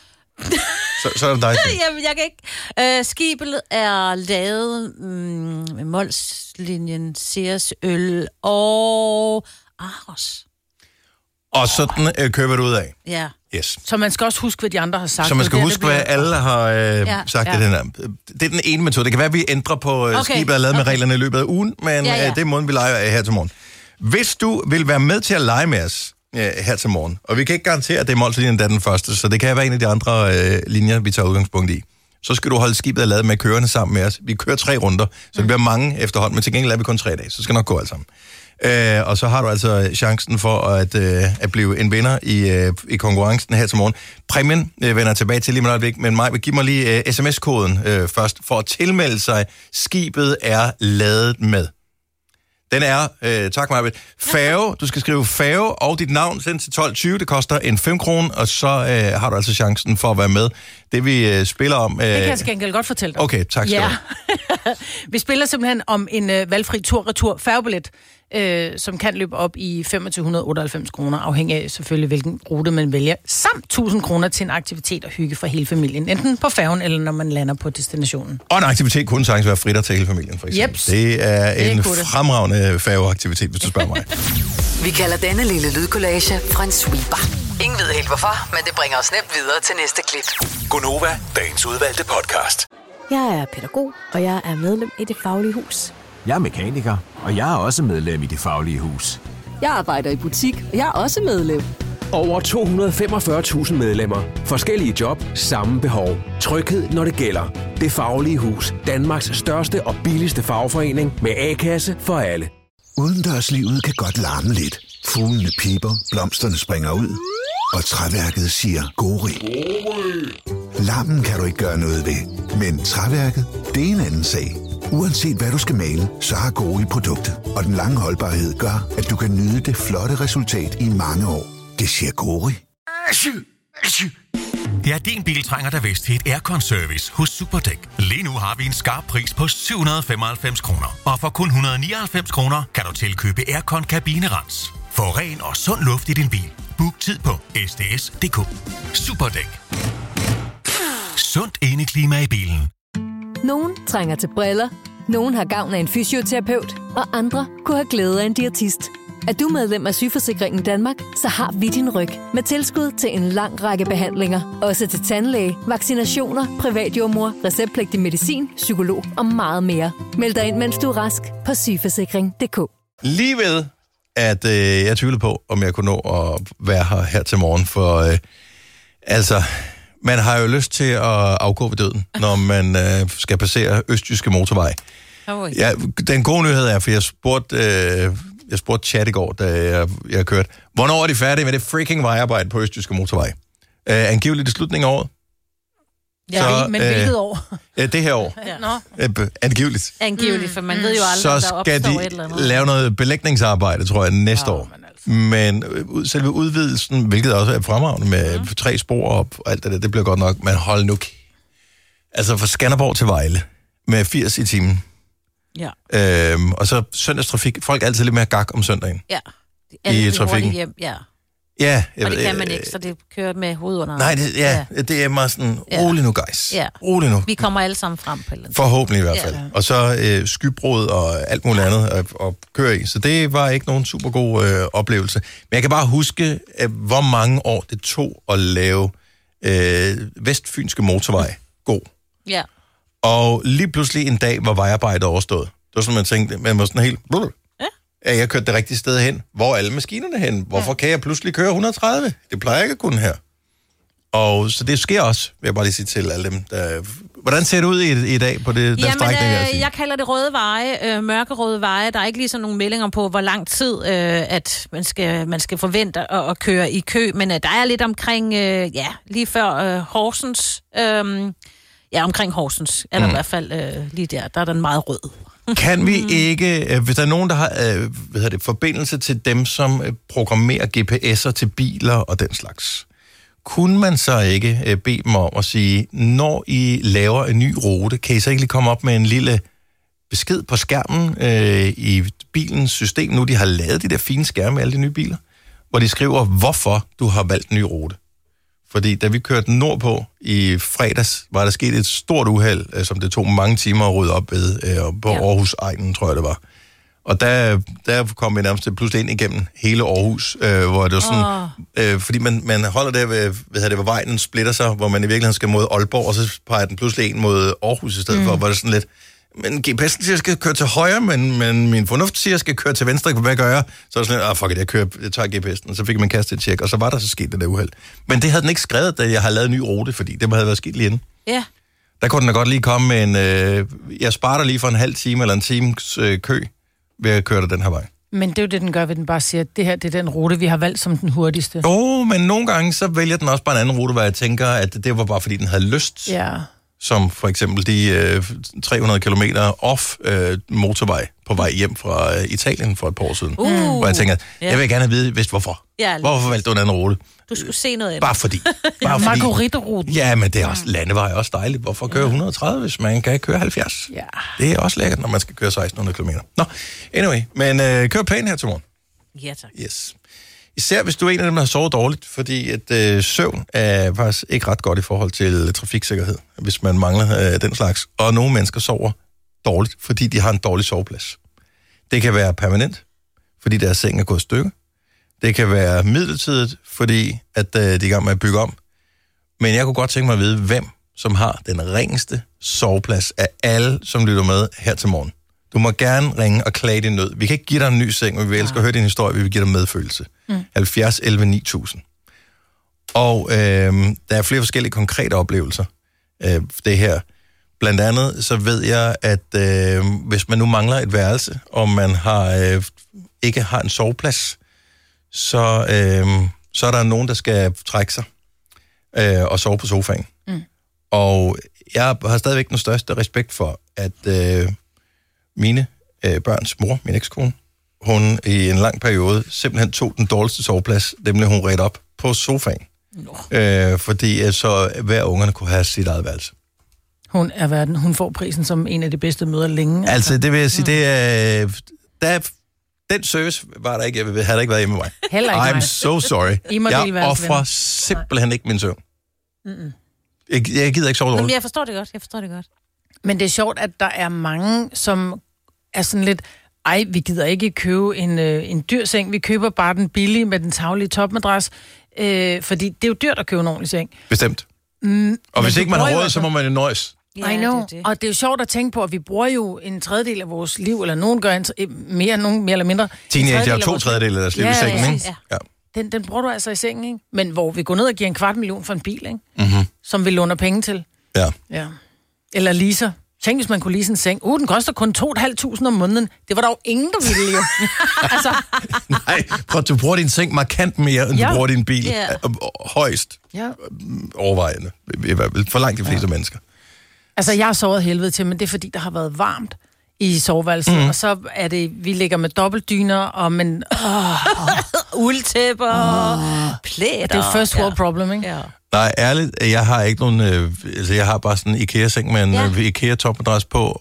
Så er det dig, Signe. Jamen, jeg kan ikke... skibet er lavet med Molslinjen, Seersøl og Aros. Og sådan køber du ud af? Ja. Yes. Så man skal også huske, hvad de andre har sagt. Så man skal huske, hvad alle har sagt. Ja. Det er den ene metode. Det kan være, at vi ændrer på skibet og lavet med reglerne i løbet af ugen, men det er måden, vi leger her til morgen. Hvis du vil være med til at lege med os her til morgen, og vi kan ikke garantere, at det er Molslinjen, der er den første, så det kan være en af de andre linjer, vi tager udgangspunkt i. Så skal du holde skibet og lavet med kørende sammen med os. Vi kører 3 runder, så det bliver mange efterhånden, men til gengæld er vi kun 3 dage, så skal nok gå alt sammen. Og så har du altså chancen for at blive en vinder i konkurrencen her til morgen. Præmien vender tilbage til lige med et øjeblik, men Maj, giv mig lige sms-koden først, for at tilmelde sig. Skibet er ladet med. Den er, tak Maj, færge. Du skal skrive færge og dit navn, send til 12.20. Det koster en 5 kroner, og så har du altså chancen for at være med. Det vi spiller om... det kan jeg til gengæld godt fortælle dig. Okay, tak skal du Vi spiller simpelthen om en valgfri tur-retur færgebillet, som kan løbe op i 2598 kroner, afhængig af selvfølgelig, hvilken rute man vælger, samt 1000 kroner til en aktivitet og hygge for hele familien, enten på færgen eller når man lander på destinationen. Og en aktivitet kunne sagtens være fritter til hele familien, for eksempel. Jeps. Det er en fremragende færgeaktivitet, hvis du spørger mig. Vi kalder denne lille lydkollage en sweeper. Ingen ved helt hvorfor, men det bringer os nemt videre til næste klip. Gonova, dagens udvalgte podcast. Jeg er pædagog, og jeg er medlem i Det Faglige Hus. Jeg er mekaniker, og jeg er også medlem i Det Faglige Hus. Jeg arbejder i butik, og jeg er også medlem. Over 245.000 medlemmer. Forskellige job, samme behov. Tryghed, når det gælder. Det Faglige Hus. Danmarks største og billigste fagforening med A-kasse for alle. Udendørslivet kan godt larme lidt. Fuglene piper, blomsterne springer ud, og træværket siger gori. Larmen kan du ikke gøre noget ved, men træværket, det er en anden sag. Uanset hvad du skal male, så har Gori produktet, og den lange holdbarhed gør, at du kan nyde det flotte resultat i mange år. Det siger Gori. Det er din bil trænger der vist til et aircon-service hos Superdæk. Lige nu har vi en skarp pris på 795 kroner. Og for kun 199 kroner kan du tilkøbe aircon-kabinerens. Få ren og sund luft i din bil. Book tid på sds.dk. Superdæk. Sundt indeklima i bilen. Nogen trænger til briller, nogen har gavn af en fysioterapeut, og andre kunne have glæde af en diætist. Er du medlem af Sygeforsikringen Danmark, så har vi din ryg med tilskud til en lang række behandlinger. Også til tandlæge, vaccinationer, privatjordmor, receptpligtig medicin, psykolog og meget mere. Meld dig ind, mens du er rask på sygeforsikring.dk. Lige ved, at jeg tvivlede på, om jeg kunne nå at være her til morgen, for man har jo lyst til at afgå ved døden, når man skal passere Østjyske Motorvej. Ja, den gode nyhed er, for jeg spurgte chat i går, da jeg kørte, hvornår er de færdige med det freaking vejarbejde på Østjyske Motorvej? Angiveligt i slutningen af året. Ja, så, men hvilket år? Det her år. Angiveligt. Angiveligt, for man ved jo aldrig, så der skal opstår de et eller andet. lave noget belægningsarbejde, tror jeg, næste år. Men selve udvidelsen, hvilket også er fremragende med 3 spor og alt det bliver godt nok, men hold nu. Altså fra Skanderborg til Vejle med 80 i timen. Ja. Og så søndagstrafik. Folk er altid lidt mere gak om søndagen. Ja. I trafikken. Hjem, ja. Ja. Og det kan man ikke, så det kører med hovedet under. Nej, det er meget sådan, rolig nu, guys. Ja. Rolig nu. Vi kommer alle sammen frem på eller forhåbentlig i hvert fald. Ja. Og så skybrud og alt muligt andet at køre i. Så det var ikke nogen super god oplevelse. Men jeg kan bare huske, hvor mange år det tog at lave Vestfynske Motorvej god. Ja. Og lige pludselig en dag var vejarbejdet overstået. Det var sådan, man tænkte, man var sådan helt... Ja, jeg kørte det rigtige sted hen. Hvor er alle maskinerne hen? Hvorfor kan jeg pludselig køre 130? Det plejer jeg ikke at kunne her. Og så det sker også, vil jeg bare lige sige til alle dem, der... Hvordan ser det ud i dag på den strækning? Jeg kalder det røde veje, mørkerøde veje. Der er ikke lige sådan nogle meldinger på, hvor lang tid at man skal forvente at køre i kø. Men der er lidt omkring, lige før Horsens. Omkring Horsens er der i hvert fald lige der. Der er den meget rød. Kan vi ikke, hvis der er nogen, der har forbindelse til dem, som programmerer GPS'er til biler og den slags, kunne man så ikke bede dem om at sige, når I laver en ny rute, kan I så ikke lige komme op med en lille besked på skærmen i bilens system, nu de har lavet de der fine skærme med alle de nye biler, hvor de skriver, hvorfor du har valgt en ny rute. Fordi da vi kørte nordpå i fredags, var der sket et stort uheld, som det tog mange timer at rydde op ved på Aarhus-egnen, tror jeg det var. Og der kom vi nærmest pludselig ind igennem hele Aarhus, hvor det var sådan... fordi man holder der ved hvor vejen splitter sig, hvor man i virkeligheden skal mod Aalborg, og så peger den pludselig ind mod Aarhus i stedet for, hvor det sådan lidt... Men GPS'en siger, at jeg skal køre til højre, men min fornuft siger, at jeg skal køre til venstre. Hvad gør jeg? Så er det sådan, fuck it, jeg tager GPS'en. Og så fik man kastet et tjek, og så var der så sket det der uheld. Men det havde den ikke skrevet, da jeg havde lavet en ny rute, fordi det havde været sket lige inden. Ja. Der kunne den da godt lige komme med en... jeg sparer dig lige for en halv time eller en times kø ved at køre den her vej. Men det er jo det, den gør, ved den bare siger, at det her det er den rute, vi har valgt som den hurtigste. Men nogle gange så vælger den også bare en anden rute, hvor jeg tænker, at det var bare fordi, den havde lyst. Ja. Som for eksempel de 300 kilometer off motorvej på vej hjem fra Italien for et par år siden. Hvor jeg tænker, jeg vil gerne have vide, hvorfor. Ja, Hvorfor valgte du en anden rute? Du skulle se noget af Bare fordi. Marguerite-ruten. Ja, men det er også, landevej er også dejligt. Hvorfor køre 130, hvis man kan køre 70? Ja. Det er også lækkert, når man skal køre 1600 km. Nå, anyway. Men kør pænt her til morgen. Ja, tak. Yes. Især hvis du er en af dem, der har sovet dårligt, fordi at søvn er faktisk ikke ret godt i forhold til trafiksikkerhed, hvis man mangler den slags. Og nogle mennesker sover dårligt, fordi de har en dårlig soveplads. Det kan være permanent, fordi deres seng er gået i stykker. Det kan være midlertidigt, fordi at de er i gang med at bygge om. Men jeg kunne godt tænke mig at vide, hvem som har den ringeste soveplads af alle, som lytter med her til morgen. Du må gerne ringe og klage din nød. Vi kan ikke give dig en ny seng, men vi elsker at høre din historie. Vi vil give dig medfølelse. 70 11 9000. Og der er flere forskellige konkrete oplevelser. Det her. Blandt andet så ved jeg, at hvis man nu mangler et værelse, og man ikke har en soveplads, så er der nogen, der skal trække sig og sove på sofaen. Og jeg har stadigvæk den største respekt for, at mine børns mor, min ekskone, hun i en lang periode simpelthen tog den dårligste soveplads, nemlig hun redte op på sofaen. Fordi så hver ungerne kunne have sit eget værelse. Hun får prisen som en af de bedste møder længe. Altså det vil jeg sige, det er... Den service var der ikke. Jeg havde ikke været hjemme med mig. Heller ikke I'm mig. so sorry. Jeg offrer simpelthen ikke min søvn. Jeg gider ikke sove dårligt. Men jeg forstår det godt. Men det er sjovt, at der er mange, som er sådan lidt... vi gider ikke købe en dyr seng. Vi køber bare den billige med den taglige topmadras. Fordi det er jo dyrt at købe en ordentlig seng. Bestemt. Og hvis ikke man har råd, så må man jo nøjes. I know. Det. Og det er jo sjovt at tænke på, at vi bruger jo en tredjedel af vores liv, eller nogen gør mere eller mindre. Teenager har 2/3 af deres liv i sengen, ikke? Ja. Den bruger du altså i sengen, ikke? Men hvor vi går ned og giver 250.000 for en bil, ikke? Som vi låner penge til. Ja. Eller leaser. Tænk, hvis man kunne lease en seng. Den koster kun 2.500 om måneden. Det var der jo ingen, der ville leve. Altså. Nej, prøv, du bruger din seng markant mere, end du bruger din bil. Højst. Overvejende. I hvert fald for langt de fleste mennesker. Altså, jeg har sovet helvede til, men det er fordi, der har været varmt i soveværelset. Og så er det, vi ligger med dobbeltdyner, og uldtæpper, plæter. Det er first world problem, ikke? Ja. Nej, ærligt, jeg har ikke nogen... jeg har bare sådan en IKEA-seng med en IKEA-topmadras på,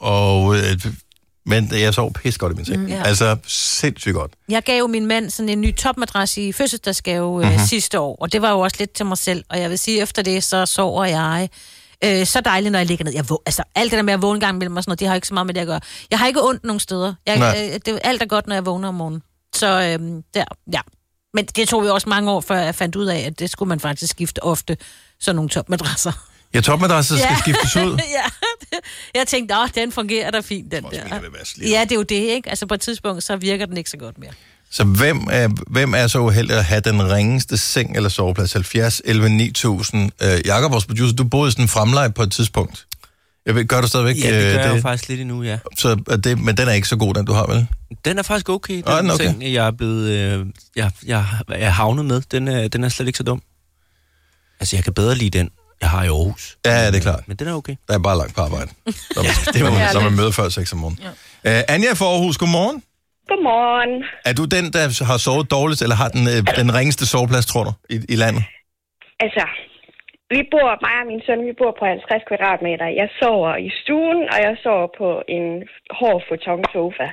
men jeg sov pisse godt i min seng. Altså, sindssygt godt. Jeg gav jo min mand sådan en ny topmadras i fødselsdagsgave sidste år, og det var jo også lidt til mig selv. Og jeg vil sige, efter det, så sover jeg... så dejligt, når jeg ligger ned. Altså, alt det der med at vågne gang mellem og sådan noget, det har ikke så meget med det at gøre. Jeg har ikke ondt nogen steder. Alt er godt, når jeg vågner om morgenen. Så Men det tog jo også mange år, før jeg fandt ud af, at det skulle man faktisk skifte ofte, sådan nogle topmadrasser. Ja, topmadrasser skal skiftes ud. Jeg tænkte, den fungerer da fint, den der. Ja, det er jo det, ikke? Altså på et tidspunkt, så virker den ikke så godt mere. Så hvem er så uheldig at have den ringeste seng eller soveplads? 70 11 9000. Jakob, vores producer, du boede i sådan en fremleje på et tidspunkt. Jeg ved, gør du stadigvæk? Ja, det gør jeg jo faktisk lidt endnu, ja. Men den er ikke så god, den du har, vel? Den er faktisk okay. Den seng, jeg er blevet... jeg er havnet med, den er slet ikke så dum. Altså, jeg kan bedre lide den, jeg har i Aarhus. Ja, det er klart. Men den er okay. Der er bare langt på arbejde. Så man møder før 6 om morgenen. Ja. Anja fra Aarhus, godmorgen. Godmorgen. Er du den, der har sovet dårligt, eller har den ringeste soveplads, tror du, i landet? Altså, mig og min søn, vi bor på 50 kvadratmeter. Jeg sover i stuen, og jeg sover på en hård futon-sofa.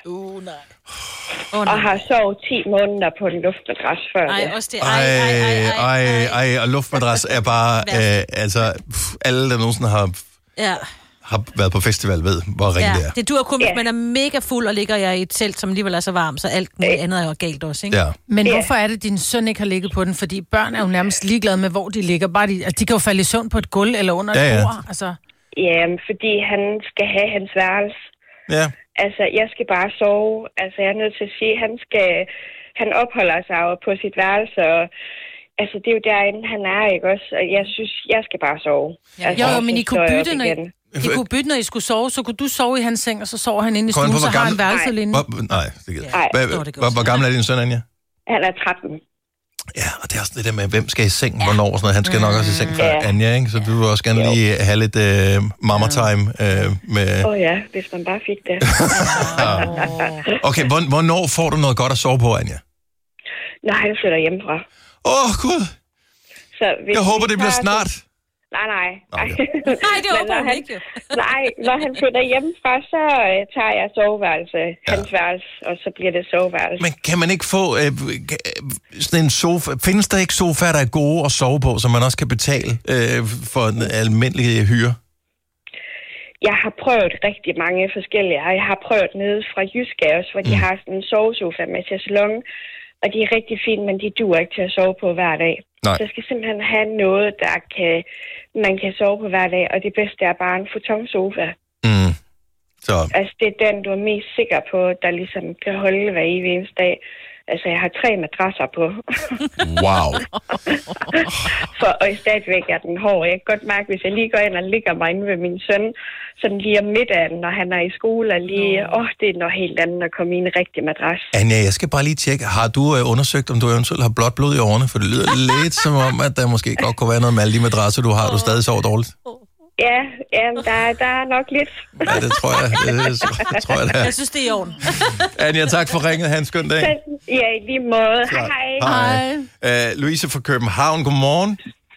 Nej. Og har sovet 10 måneder på en luftmadras før det. Også det. Og luftmadras er bare, alle, der nogensinde har været på festival, ved, hvor ringe det er. Det duer kun, hvis man er mega fuld og ligger i et telt, som alligevel er så varmt, så alt andet er jo galt også, ikke? Ja. Men hvorfor er det, din søn ikke har ligget på den? Fordi børn er jo nærmest ligeglade med, hvor de ligger. Bare de kan jo falde i søvn på et gulv eller under et bord. Altså. Jamen, fordi han skal have hans værelse. Ja. Altså, jeg skal bare sove. Altså, jeg er nødt til at sige, han opholder sig jo på sit værelse, og altså, det er jo derinde, han er, ikke også? Og jeg synes, jeg skal bare sove. Ja. Altså, jo, men I kunne bytte, når I skulle sove, så kunne du sove i hans seng, og så sover han inde i stuen, så har han værelse alene. Nej, det gider jeg. Hvor gammel er din søn, Anja? Han er 13. Ja, og det er også det der med, hvem skal i seng, hvornår, sådan noget. Han skal nok også i seng før Anja, ikke? Så du vil også gerne lige have lidt mama-time med... ja, hvis man bare fik det. Okay, hvornår får du noget godt at sove på, Anja? når han flytter hjemmefra. Gud. Så jeg håber, det bliver snart. Nej. Nej, det håber han ikke. Nej, når han flytter hjemmefra, så tager jeg soveværelse, hans værelse, og så bliver det soveværelse. Men kan man ikke få sådan en sofa? Findes der ikke sofaer, der er gode at sove på, som man også kan betale for en almindelig hyre? Jeg har prøvet rigtig mange forskellige. Jeg har prøvet nede fra Jyske også, hvor de har sådan en sovesofa med chaiselong, og de er rigtig fine, men de duer ikke til at sove på hver dag. Nej. Så jeg skal simpelthen have noget, man kan sove på hver dag, og det bedste er bare en futonsofa. Så. Altså, det er den, du er mest sikker på, der ligesom kan holde hver evig eneste dag. Altså, jeg har 3 madrasser på. Wow. Og stadigvæk er den hård. Jeg kan godt mærke, hvis jeg lige går ind og ligger mig inde ved min søn, sådan lige om middagen, når han er i skole, og lige, det er noget helt andet at komme i en rigtig madras. Anja, jeg skal bare lige tjekke. Har du undersøgt, om du eventuelt har blåt blod i årene? For det lyder lidt som om, at der måske godt kunne være noget med alle de madrasser, du har. Du stadig sover dårligt. Ja, der er nok lidt. Ja, det tror jeg. Det tror jeg, det er. Jeg synes, det er i orden. Anja, tak for ringet. Ha' en skøn dag. Ja, i lige måde. Hej. Louise fra København, godmorgen.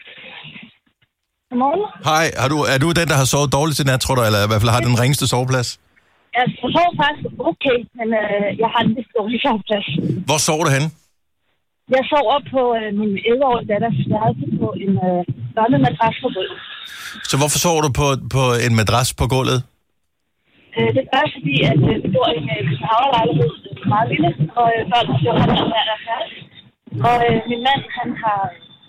Godmorgen. Hej, er du den, der har sovet dårligt til nat, tror du, eller i hvert fald har den ringeste soveplads? Jeg sover faktisk okay, men jeg har en lidt dårlig soveplads. Hvor sover du henne? Jeg sover på min 11-årige datters værelse på en børnemadras på gulvet. Så hvorfor sover du på en madras på gulvet? Det er bare fordi, at vi bor i en havnerlejlighed, meget lille, og børnene skal jo have der er færdig. Og min mand, han har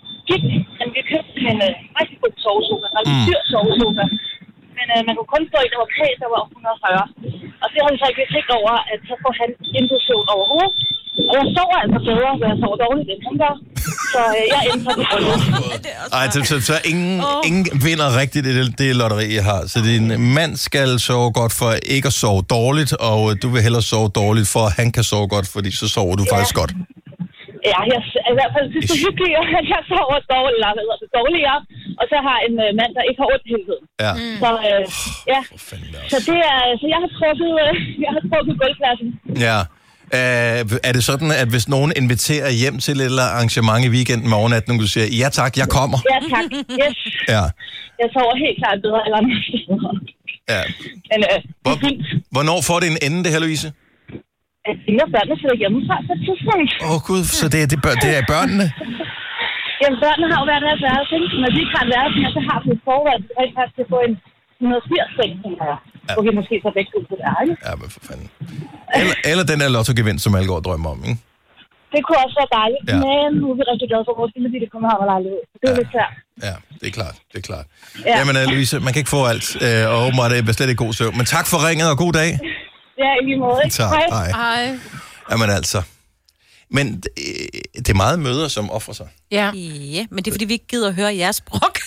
vi købte en rigtig god sovesofa, en rigtig dyr sovesofa. Men man kunne kun stå i, der var pænt, der var 140. Og det har vi så ikke tænkt over, at så får han intet søvn overhovedet. Og jeg sover altså bedre, når jeg sover dårligt, end han gør. Så jeg ændrer det på. Så ingen vinder rigtigt i det lotteri, jeg har. Så din mand skal sove godt for ikke at sove dårligt, og du vil hellere sove dårligt, for at han kan sove godt, fordi så sover du faktisk godt. Ja, jeg i hvert fald synes, det er hyggeligt, at jeg sover dårligere, og så har en mand, der ikke har ondt hele tiden. Ja. Så ja, så det er, så jeg har trukket gulvpladsen. Ja. Er det sådan, at hvis nogen inviterer hjem til et eller arrangement i weekenden med overnatning, du siger, ja tak, jeg kommer? Ja tak, yes. Ja. Jeg sover helt klart bedre eller andre steder. Ja. Men hvornår får det en ende, det her, Louise? Jeg tænker, børnene sidder hjemmefra på et tidspunkt. Gud, så det er børnene? Jamen, børnene har jo været deres værelse, ikke? Når de ikke har været værelse, så har vi et forvalg, så rent faktisk kan få en 180-seng, som er. Og vi måske så væk ud på det ærge. Ja, men for fanden. Eller den der lotto-gevinst, som alle går og drømmer om, ikke? Det kunne også være dejligt, men nu er vi rigtig glade for vores lille bitte Københavnerlejlighed. Det er lidt svært. Ja, det er klart. Ja. Jamen, Louise, man kan ikke få alt, og åbenbart er det slet ikke god søvn. Men tak for ringet, og god dag. Ja, i lige måde, ikke? Tak, hej. Jamen altså. Men det er meget mødre, som offrer sig. Ja, men det er, fordi vi ikke gider at høre jeres brok.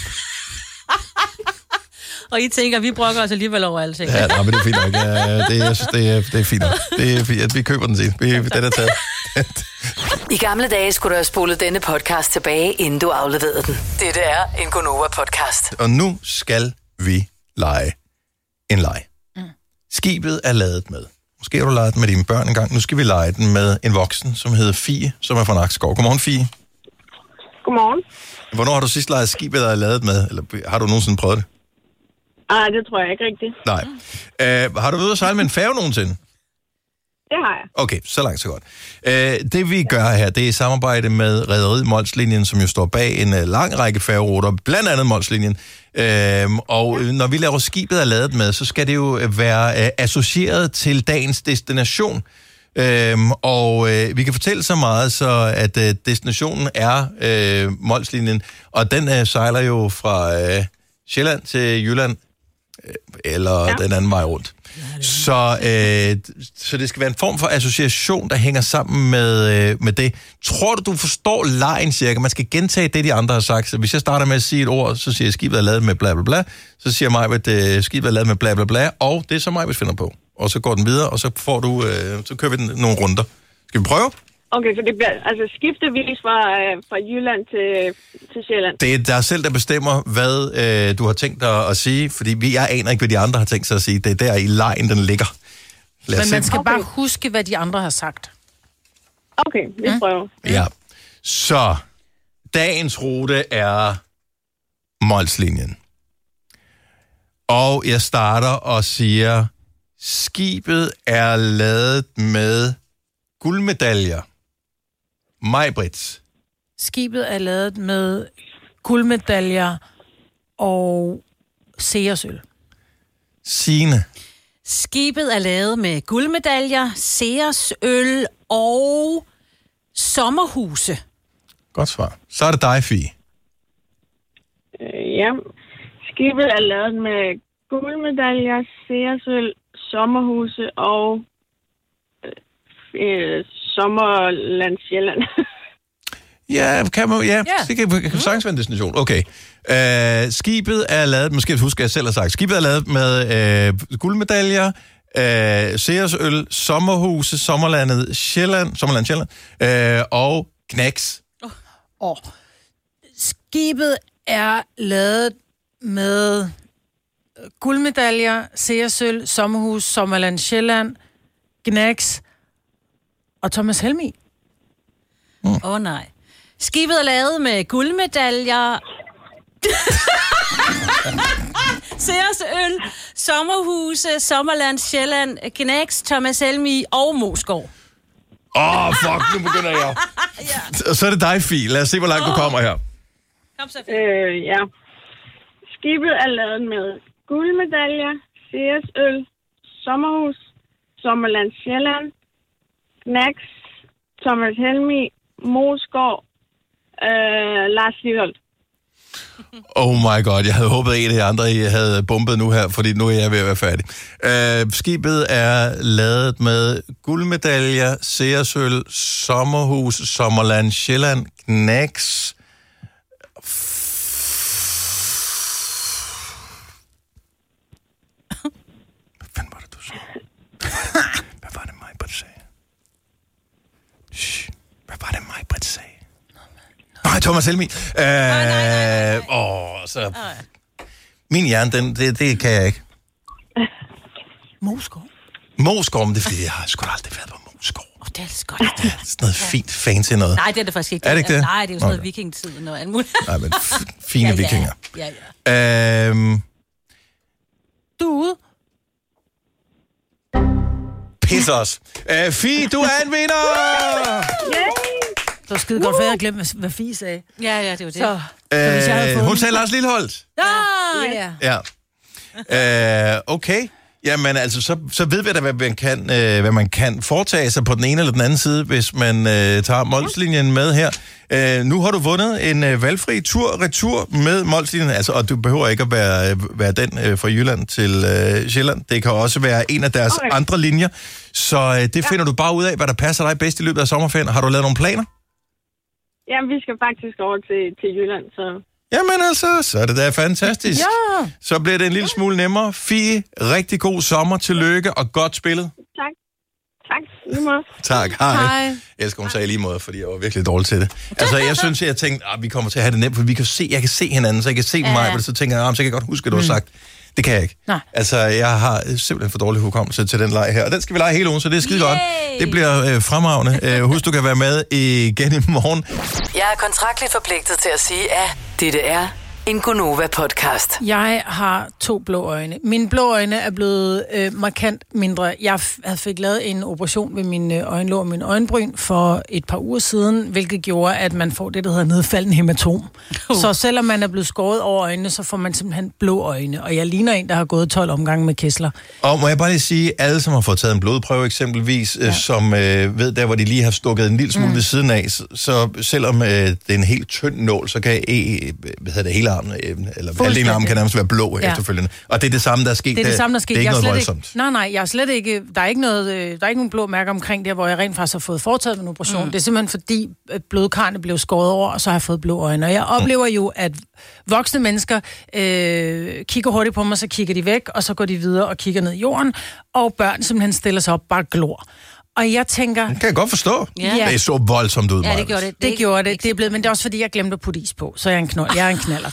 Og I tænker, vi brokker os alligevel over alle ting. Ja, nej, men det er fint nok. Jeg synes, det er fint nok. Det er fint. Vi køber den til. Den er taget. I gamle dage skulle du have spolet denne podcast tilbage, inden du afleverede den. Dette er en Gonova-podcast. Og nu skal vi lege en leg. Skibet er ladet med. Måske har du leget den med dine børn engang. Nu skal vi lege den med en voksen, som hedder Fie, som er fra Nakskov. Godmorgen, Fie. Godmorgen. Hvornår har du sidst leget skibet, der er ladet med? Eller har du nogensinde prøvet det? Nej, det tror jeg ikke rigtigt. Nej. Har du været ude at sejle med en færge nogensinde? Det har jeg. Okay, så langt så godt. Det vi gør her, det er i samarbejde med rederiet Molslinjen, som jo står bag en lang række færgeruter, blandt andet Molslinjen. Og når vi laver skibet er ladet med, så skal det jo være associeret til dagens destination. Og vi kan fortælle så meget, så at destinationen er Molslinjen, og den sejler jo fra Sjælland til Jylland, eller den anden vej rundt. Så det skal være en form for association, der hænger sammen med det. Tror du forstår lejen cirka? Man skal gentage det, de andre har sagt. Så hvis jeg starter med at sige et ord, så siger jeg, skibet er lavet med bla bla bla. Så siger mig, at skibet er lavet med bla bla bla. Og det er så mig, vi finder på. Og så går den videre, og så får du, så kører vi nogle runder. Skal vi prøve? Okay, så det bliver altså skiftevis fra Jylland til Sjælland. Det er dig selv, der bestemmer, hvad du har tænkt dig at sige, fordi jeg aner ikke, hvad de andre har tænkt sig at sige. Det er der i lejen, den ligger. Men man skal bare huske, hvad de andre har sagt. Okay, vi prøver. Ja. Så dagens rute er Molslinjen. Og jeg starter og siger, skibet er lavet med guldmedaljer. Maj-Brit. Skibet er lavet med guldmedaljer og Ceresøl. Signe. Skibet er lavet med guldmedaljer, Ceresøl og sommerhuse. Godt svar. Så er det dig, Fie. Ja. Skibet er lavet med guldmedaljer, Ceresøl, sommerhuse og Sommerland Sjælland. Ja, det kan sagtens være en destination. Okay. Skibet er lavet, måske husker jeg selv har sagt, skibet er lavet med guldmedaljer, Ceresøl, sommerhuse, Sommerland Sjælland, og Knacks. Skibet er lavet med guldmedaljer, Ceresøl, sommerhus, Sommerland Sjælland, Knacks og Thomas Helmig. Nej. Skibet er lavet med guldmedaljer, Ceresøl, sommerhuse, Sommerland Sjælland, Knacks, Thomas Helmig og Moskov. Fuck, nu begynder jeg. Og så er det dig, Fie. Lad os se, hvor langt du kommer her. Kom så, ja. Skibet er lavet med guldmedaljer, Ceresøl, sommerhus, Sommerland Sjælland, Knacks, Thomas Helmig, Moskov, Lars Lilholt. Oh my god, jeg havde håbet, at en af de andre I havde bumpet nu her, fordi nu er jeg ved at være færdig. Skibet er lavet med guldmedaljer, Ceresøl, sommerhus, Sommerland Sjælland, Knacks. Hvad fanden var det, du sagde? Hvad var det, Maj-Brit sagde? Hvad var det, Maj-Brit sagde? Nej, Thomas Helmig. Så... Min hjerne, det kan jeg ikke. Moskov, men det er fordi, jeg har sgu aldrig været på Moskov. Det er godt. Det er sådan noget fint, fancy noget. Nej, det er det faktisk ikke. Er det ikke det? Nej, det er jo sådan noget vikingetid og noget andet muligt. Nej, men fine vikinger. Ja. Du er ude. Pis os. Fie, du er en vinder! Det var skide godt, for jeg havde glemt, hvad Fie sagde. Ja, det var det. Så hvis jeg havde fået hun sagde Lars Lilholt. Ja. Okay. Jamen altså, så ved vi da, hvad man kan foretage sig på den ene eller den anden side, hvis man tager Molslinjen med her. Nu har du vundet en valgfri tur-retur med Molslinjen, altså, og du behøver ikke at være den fra Jylland til Sjælland. Det kan også være en af deres andre linjer. Så det finder du bare ud af, hvad der passer dig bedst i løbet af sommerferien. Har du lavet nogle planer? Jamen, vi skal faktisk over til Jylland, så... Jamen altså, så er det da fantastisk. Ja. Så bliver det en lille smule nemmere. Fie, rigtig god sommer, tillykke og godt spillet. Tak, lige måde. Tak, hej. Jeg elsker, hun sagde lige måde, fordi jeg var virkelig dårlig til det. Altså, jeg tænkte, vi kommer til at have det nemt, for jeg kan se hinanden, så jeg kan se mig, og så tænker jeg, så kan jeg godt huske, at du har sagt. Det kan jeg ikke. Nej. Altså, jeg har simpelthen for dårlig hukommelse til den leg her. Og den skal vi lege hele ugen, så det er skide godt. Det bliver fremragende. Husk, du kan være med igen i morgen. Jeg er kontraktligt forpligtet til at sige, at dette er en Gonova-podcast. Jeg har 2 blå øjne. Mine blå øjne er blevet markant mindre. Jeg fik lavet en operation ved mine øjenlåg og min øjenbryn for et par uger siden, hvilket gjorde, at man får det, der hedder nedfaldende hematom. Så selvom man er blevet skåret over øjnene, så får man simpelthen blå øjne. Og jeg ligner en, der har gået 12 omgange med Kessler. Og må jeg bare lige sige, alle, som har fået taget en blodprøve eksempelvis, som ved der, hvor de lige har stukket en lille smule ved siden af, så selvom det er en helt tynd nål, så kan hele armen, eller halvdelen af armen kan nærmest være blå efterfølgende. Og det er det samme, der er sket. Det er det samme, der er sket. Det er ikke noget voldsomt. Nej, jeg er slet ikke... Der er ikke nogen blå mærker omkring det, hvor jeg rent faktisk har fået foretaget en operation. Det er simpelthen fordi blodkarrene blev skåret over, og så har jeg fået blå øjne. Og jeg oplever jo, at voksne mennesker kigger hurtigt på mig, så kigger de væk, og så går de videre og kigger ned i jorden, og børn simpelthen stiller sig op, bare glor. Og jeg tænker... Det kan jeg godt forstå. Ja. Det er så voldsomt ud, ja, det gjorde det. Det gjorde det. Det er blevet, men det er også fordi, jeg glemte at putte is på, så jeg er en knaller.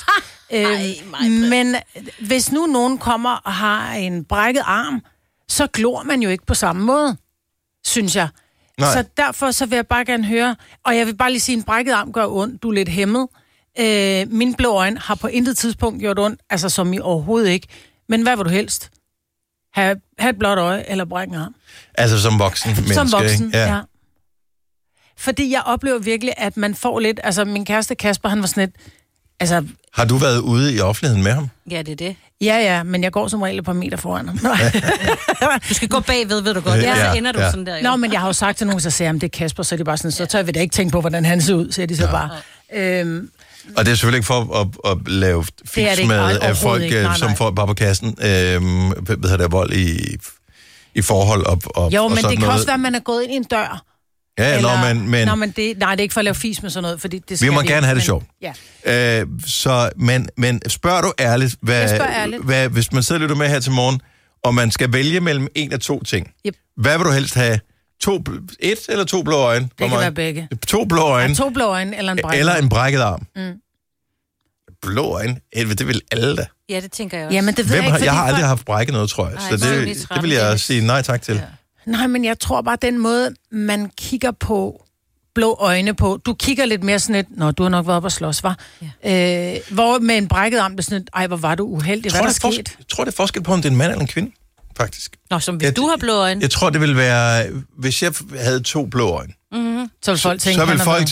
Men hvis nu nogen kommer og har en brækket arm, så glor man jo ikke på samme måde, synes jeg. Nej. Så derfor så vil jeg bare gerne høre, og jeg vil bare lige sige, en brækket arm gør ondt, du er lidt hæmmet. Mine blå øjne har på intet tidspunkt gjort ondt, altså som i overhovedet ikke. Men hvad vil du helst? Ha' et blåt øje eller brække en arm? Altså som voksen menneske, som voksen, ikke? ja. Fordi jeg oplever virkelig, at man får lidt... Altså, min kæreste Kasper, han var sådan lidt... Altså... Har du været ude i offentligheden med ham? Ja, det er det. Ja, men jeg går som regel et par meter foran ham. Du skal gå bagved, ved du godt. Ja, så ender du sådan der. Jo. Nå, men jeg har jo sagt til nogen, så siger jeg, det er Kasper, så er de bare sådan, så tør vi da ikke tænke på, hvordan han ser ud, siger de så bare. Og det er selvfølgelig ikke for at lave fix med folk, som får bare på kassen, hvad hedder det, vold i forhold og jo, men og det kan noget. også være, at man er gået ind i en dør. Ja, eller, men det er ikke for at lave fis med sådan noget, fordi det skal vi må gerne have det sjovt. Ja. Men spørger du ærligt, hvis man sidder og lytter med her til morgen, og man skal vælge mellem en af to ting. Yep. Hvad vil du helst have? Et eller to blå øjne? Det kan være begge. To blå øjne? Ja, to blå øjne eller en brækket eller en brækket arm. Blå øjne? Det vil alle da. Ja, det tænker jeg også. Jamen, det ved jeg har aldrig haft brækket noget, tror jeg. Nej, så det vil jeg sige nej tak til. Ja. Nej, men jeg tror bare, den måde, man kigger på blå øjne på, du kigger lidt mere sådan et, nå, du har nok været op og slås, var. Ja. Hvor med en brækket arm, det er sådan et, ej, hvor var du uheldig, hvad der skete? Jeg tror, det er forskel på, om det er en mand eller en kvinde, faktisk. Nå, som hvis du har blå øjne. Jeg tror, det vil være, hvis jeg havde to blå øjne. Mm-hmm. Så vil folk tænke,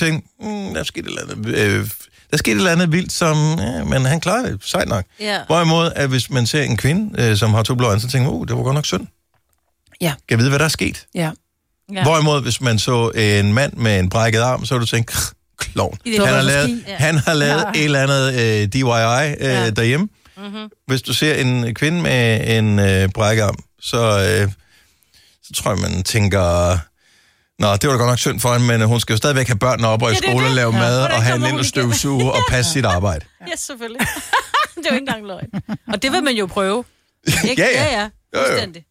der skete et eller andet vildt, som, men han klarer det sejt nok. Ja. Hvorimod, at hvis man ser en kvinde, som har to blå øjne, så tænker man, det var godt nok synd. Ja. Kan jeg vide, hvad der er sket? Ja. Hvorimod, hvis man så en mand med en brækket arm, så ville du tænke, klovn. Han har lavet et eller andet DIY derhjemme. Mm-hmm. Hvis du ser en kvinde med en brækket arm, så tror jeg, man tænker... Nå, det var da godt nok synd for hende, men hun skal jo stadigvæk have børnene op og i skole og lave mad og have en lille støvsuge og passe sit arbejde. Ja, selvfølgelig. Det er jo ikke engang løgn. Og det vil man jo prøve. Ikke? Ja. Fuldstændig.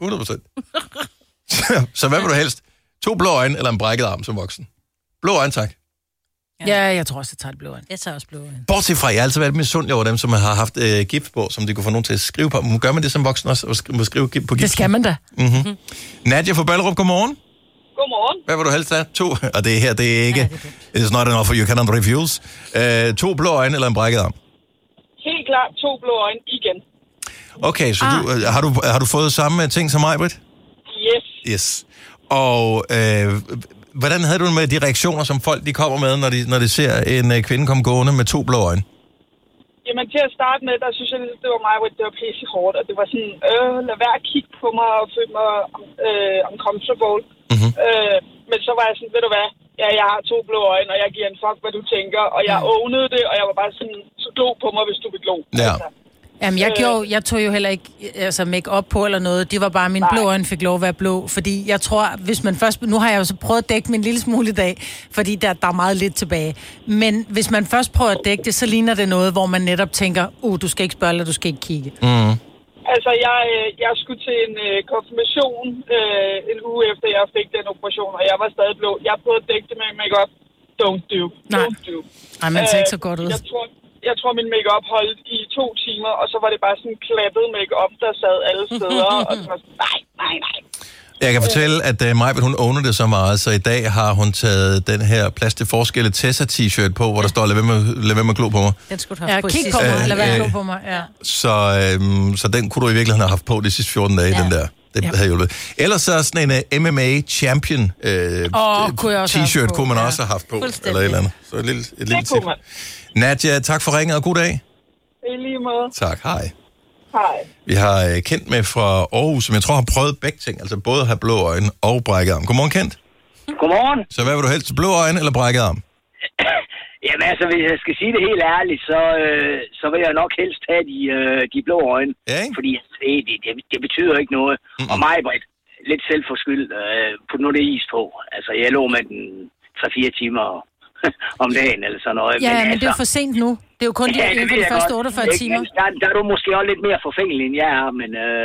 100%. Så hvad vil du helst? 2 blå øjne eller en brækket arm som voksen? Blå øjne, tak. Ja, jeg tror også, jeg tager et blå øjne. Jeg tager også blå øjne. Bortset fra, jeg har altid været misundelig over dem, som har haft gift på, som de kunne få nogen til at skrive på. Gør man det som voksen også, at skrive på gift? Det skal man da. Mm-hmm. Nadia fra Ballerup, godmorgen. Godmorgen. Hvad vil du helst have? 2, og det her, det er ikke... It is not enough for you cannot refuse. 2 blå øjne eller en brækket arm? Helt klart 2 blå øjne igen. Okay, så har du fået samme ting som mig, Britt? Yes. Og hvordan havde du med de reaktioner, som folk de kommer med, når de ser en kvinde komme gående med 2 blå øjne? Jamen til at starte med, der synes jeg, det var mig, det var pisse hårdt, og det var sådan, lad være at kigge på mig og føle mig uncomfortable. Mm-hmm. Men så var jeg sådan, ved du hvad, jeg har 2 blå øjne, og jeg giver en fuck, hvad du tænker, og jeg ownede det, og jeg var bare sådan, så glo på mig, hvis du vil glo. Ja. Altså. Jamen, jeg tog jo heller ikke make-up på eller noget. Det var bare, mine blå øjne fik lov at være blå. Fordi jeg tror, hvis man først... Nu har jeg jo så prøvet at dække min lille smule i dag, fordi der er meget lidt tilbage. Men hvis man først prøver at dække det, så ligner det noget, hvor man netop tænker, du skal ikke spørge, eller du skal ikke kigge. Mm. Altså, jeg skulle til en konfirmation en uge efter, jeg fik den operation, og jeg var stadig blå. Jeg prøvede at dække det med make-up. Don't do. Nej, man ser ikke så godt ud. Jeg tror, min make-up holdt i 2 timer, og så var det bare sådan klattet make-up, der sad alle steder, og så var sådan, nej. Jeg kan fortælle, at Majbet, hun owner det så meget, så i dag har hun taget den her plads til forskelle Tessa-t-shirt på, hvor der står, lad være med at glo på mig. Den skulle du have på kig på mig, lad være med at glo på mig, ja. Så den kunne du i virkeligheden have haft på de sidste 14 dage, den der. Det havde hjulpet. Ellers så sådan en MMA champion t-shirt kunne man også have haft på, eller et eller andet. Så et lille tip. Nadia, tak for ringet, og god dag. I lige måde. Tak, hej. Hej. Vi har Kent med fra Aarhus, som jeg tror har prøvet begge ting, altså både at have blå øjne og brækket arm. Godmorgen, Kent. Godmorgen. Så hvad vil du helst, blå øjne eller brækket arm? Jamen altså, hvis jeg skal sige det helt ærligt, så vil jeg nok helst have de blå øjne. Ja, fordi det betyder ikke noget. Mm-hmm. Og mig, Britt, lidt selvforskyldt, put nu det is på. Altså, jeg lå med den 3-4 timer om dagen eller sådan noget. Ja, men det er for sent nu. Det er jo kun de første 48 timer. Der er du måske også lidt mere forfængelig, end jeg er,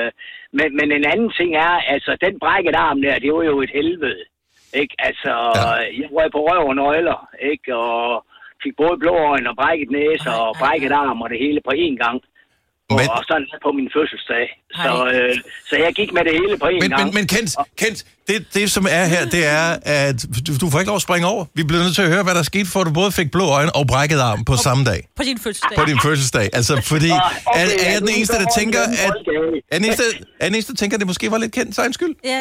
men en anden ting er, altså, den brækket arm der, det var jo et helvede. Ikke? Altså, jeg røg på røv og nøgler, ikke? Og fik både blå øjne og brækket næse og brækket arm og det hele på én gang. og sådan på min fødselsdag. Så jeg gik med det hele på en gang. Men Kent, det som er her, det er, at du får ikke lov at springe over. Vi bliver nødt til at høre, hvad der skete, for du både fik blå øjne og brækket arm på samme dag. På din fødselsdag. På din fødselsdag. Altså, fordi er jeg den eneste, der tænker, at... Er den eneste, der tænker, at det måske var lidt Kents egen skyld? Ja,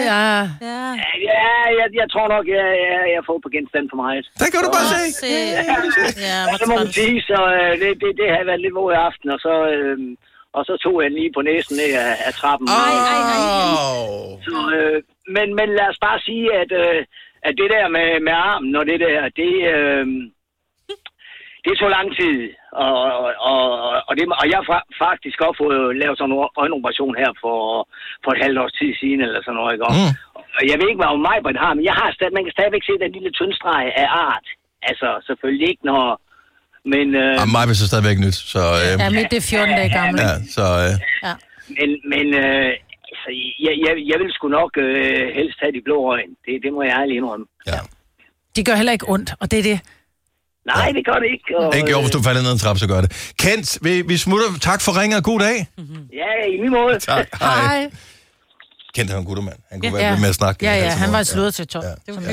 jeg tror nok, jeg får på genstand for mig. Det kan du bare se. Så må man sige, så det har været lidt våd i aften, og så tog jeg lige på næsen ned af trappen. Så, men lad os bare sige, at det der med armen og det der, det tog lang tid. Og jeg har faktisk også fået lavet sådan en øjenoperation her for et halvt års tid siden, eller sådan noget, ikke? Og jeg ved ikke, hvad mig på det har, men man kan stadigvæk se den lille tyndstreg af art. Altså, selvfølgelig ikke, når... Men... mig vil så stadigvæk nyt, så... det er 14 dage gammel. Ja, så... Men altså, jeg vil sgu nok helst have de blå øjne. Det må jeg ærligt indrømme. Ja. De gør heller ikke ondt, og det er det. Nej, det gør det ikke. Ikke jo, hvis du falder ned en trappe, så gør det. Kent, vi smutter. Tak for ringen, og god dag. Ja, i lige måde. Tak. Hej. Kent, han er en guttermand. Han kunne være med at snakke. Ja, han var slået til top. Det var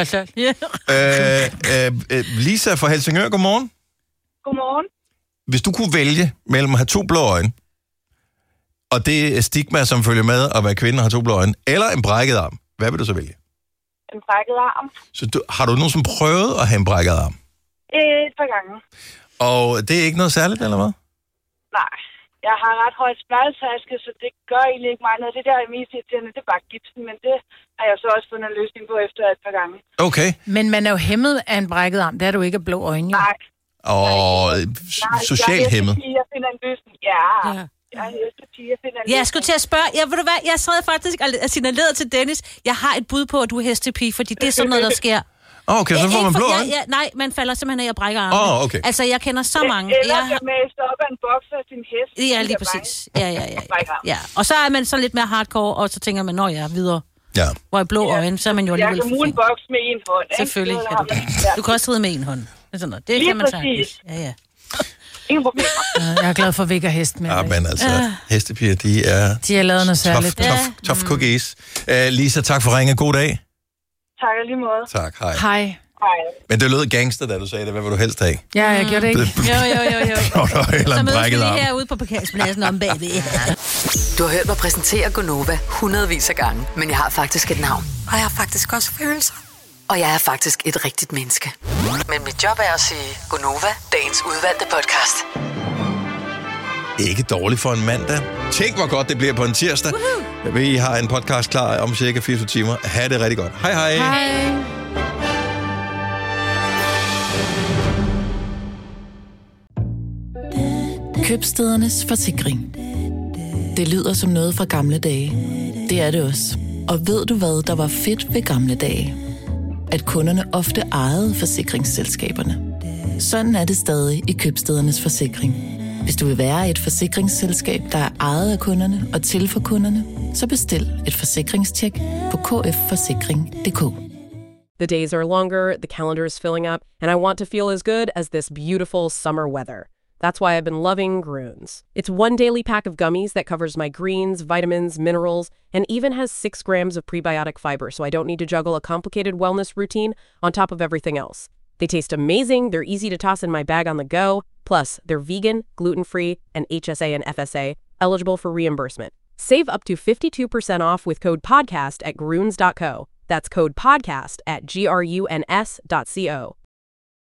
Lisa fra Helsingør, godmorgen. Godmorgen. Hvis du kunne vælge mellem at have 2 blå øjne, og det stigma, som følger med at være kvinde og have 2 blå øjne, eller en brækket arm, hvad vil du så vælge? En brækket arm. Så har du nogensinde prøvet at have en brækket arm? Et par gange. Og det er ikke noget særligt, eller hvad? Nej. Jeg har ret højt smertetaske, så det gør egentlig ikke mig noget. Det der er mest irriterende, det er bare gipsen, men det har jeg så også fundet en løsning på efter et par gange. Okay. Men man er jo hæmmet af en brækket arm, det er du ikke af blå øjne. Jo. Nej. Og socialt hæmmet. Jeg finder en løsning. Ja. Jeg skulle til at spørge. Ved du hvad, jeg sad faktisk og signalerede til Dennis, jeg har et bud på, at du er hestepige, fordi det er sådan noget, der sker. Okay, så får man blå øjne? Nej, man falder simpelthen af at brække armen. Okay. Altså, jeg kender så mange. Eller kan mase op af en bokser af sin hest. Ja, lige præcis. Ja. Og så er man så lidt mere hardcore, og så tænker man, når jeg er videre. Ja. Hvor er blå øjne, så er man jo alligevel... Jeg kan bruge en boks med en hånd. Selvfølgelig kan du det. Du kan også ride med en hånd. Det kan man sagtens. Ja. Ingen problemer. Jeg er glad for, at vi ikke har hest med. Ja, men altså, hestepiger, de er lavet noget særligt. Tough cookies. Lisa, tak for ringen. God dag. Tak lige måde. Tak, hej. Hej. Men det lød gangster, da du sagde det. Hvad vil du helst have? Ja, jeg gjorde det ikke. Jo. Eller en brækket arm. Så mødes vi herude på parkeringspladsen om bagved. Du har hørt mig præsentere Gonova hundredvis af gange, men jeg har faktisk et navn. Og jeg har faktisk også følelser. Og jeg er faktisk et rigtigt menneske. Men mit job er at sige Gonova, dagens udvalgte podcast. Ikke dårligt for en mandag. Tænk, hvor godt det bliver på en tirsdag. Vi har en podcast klar om cirka 24 timer. Ha' det rigtig godt. Hej hej. Hej. Købstædernes forsikring. Det lyder som noget fra gamle dage. Det er det også. Og ved du hvad, der var fedt ved gamle dage? At kunderne ofte ejede forsikringsselskaberne. Sådan er det stadig i Købstædernes forsikring. Hvis du vil være et forsikringsselskab, der er ejet af kunderne og til for kunderne, så bestil et forsikringstjek på kfforsikring.dk. The days are longer, the calendar is filling up, and I want to feel as good as this beautiful summer weather. That's why I've been loving Grüns. It's one daily pack of gummies that covers my greens, vitamins, minerals, and even has 6 grams of prebiotic fiber, so I don't need to juggle a complicated wellness routine on top of everything else. They taste amazing, they're easy to toss in my bag on the go, plus they're vegan, gluten-free, and HSA and FSA, eligible for reimbursement. Save up to 52% off with code PODCAST at Grüns.co. That's code PODCAST at GRUNS.co.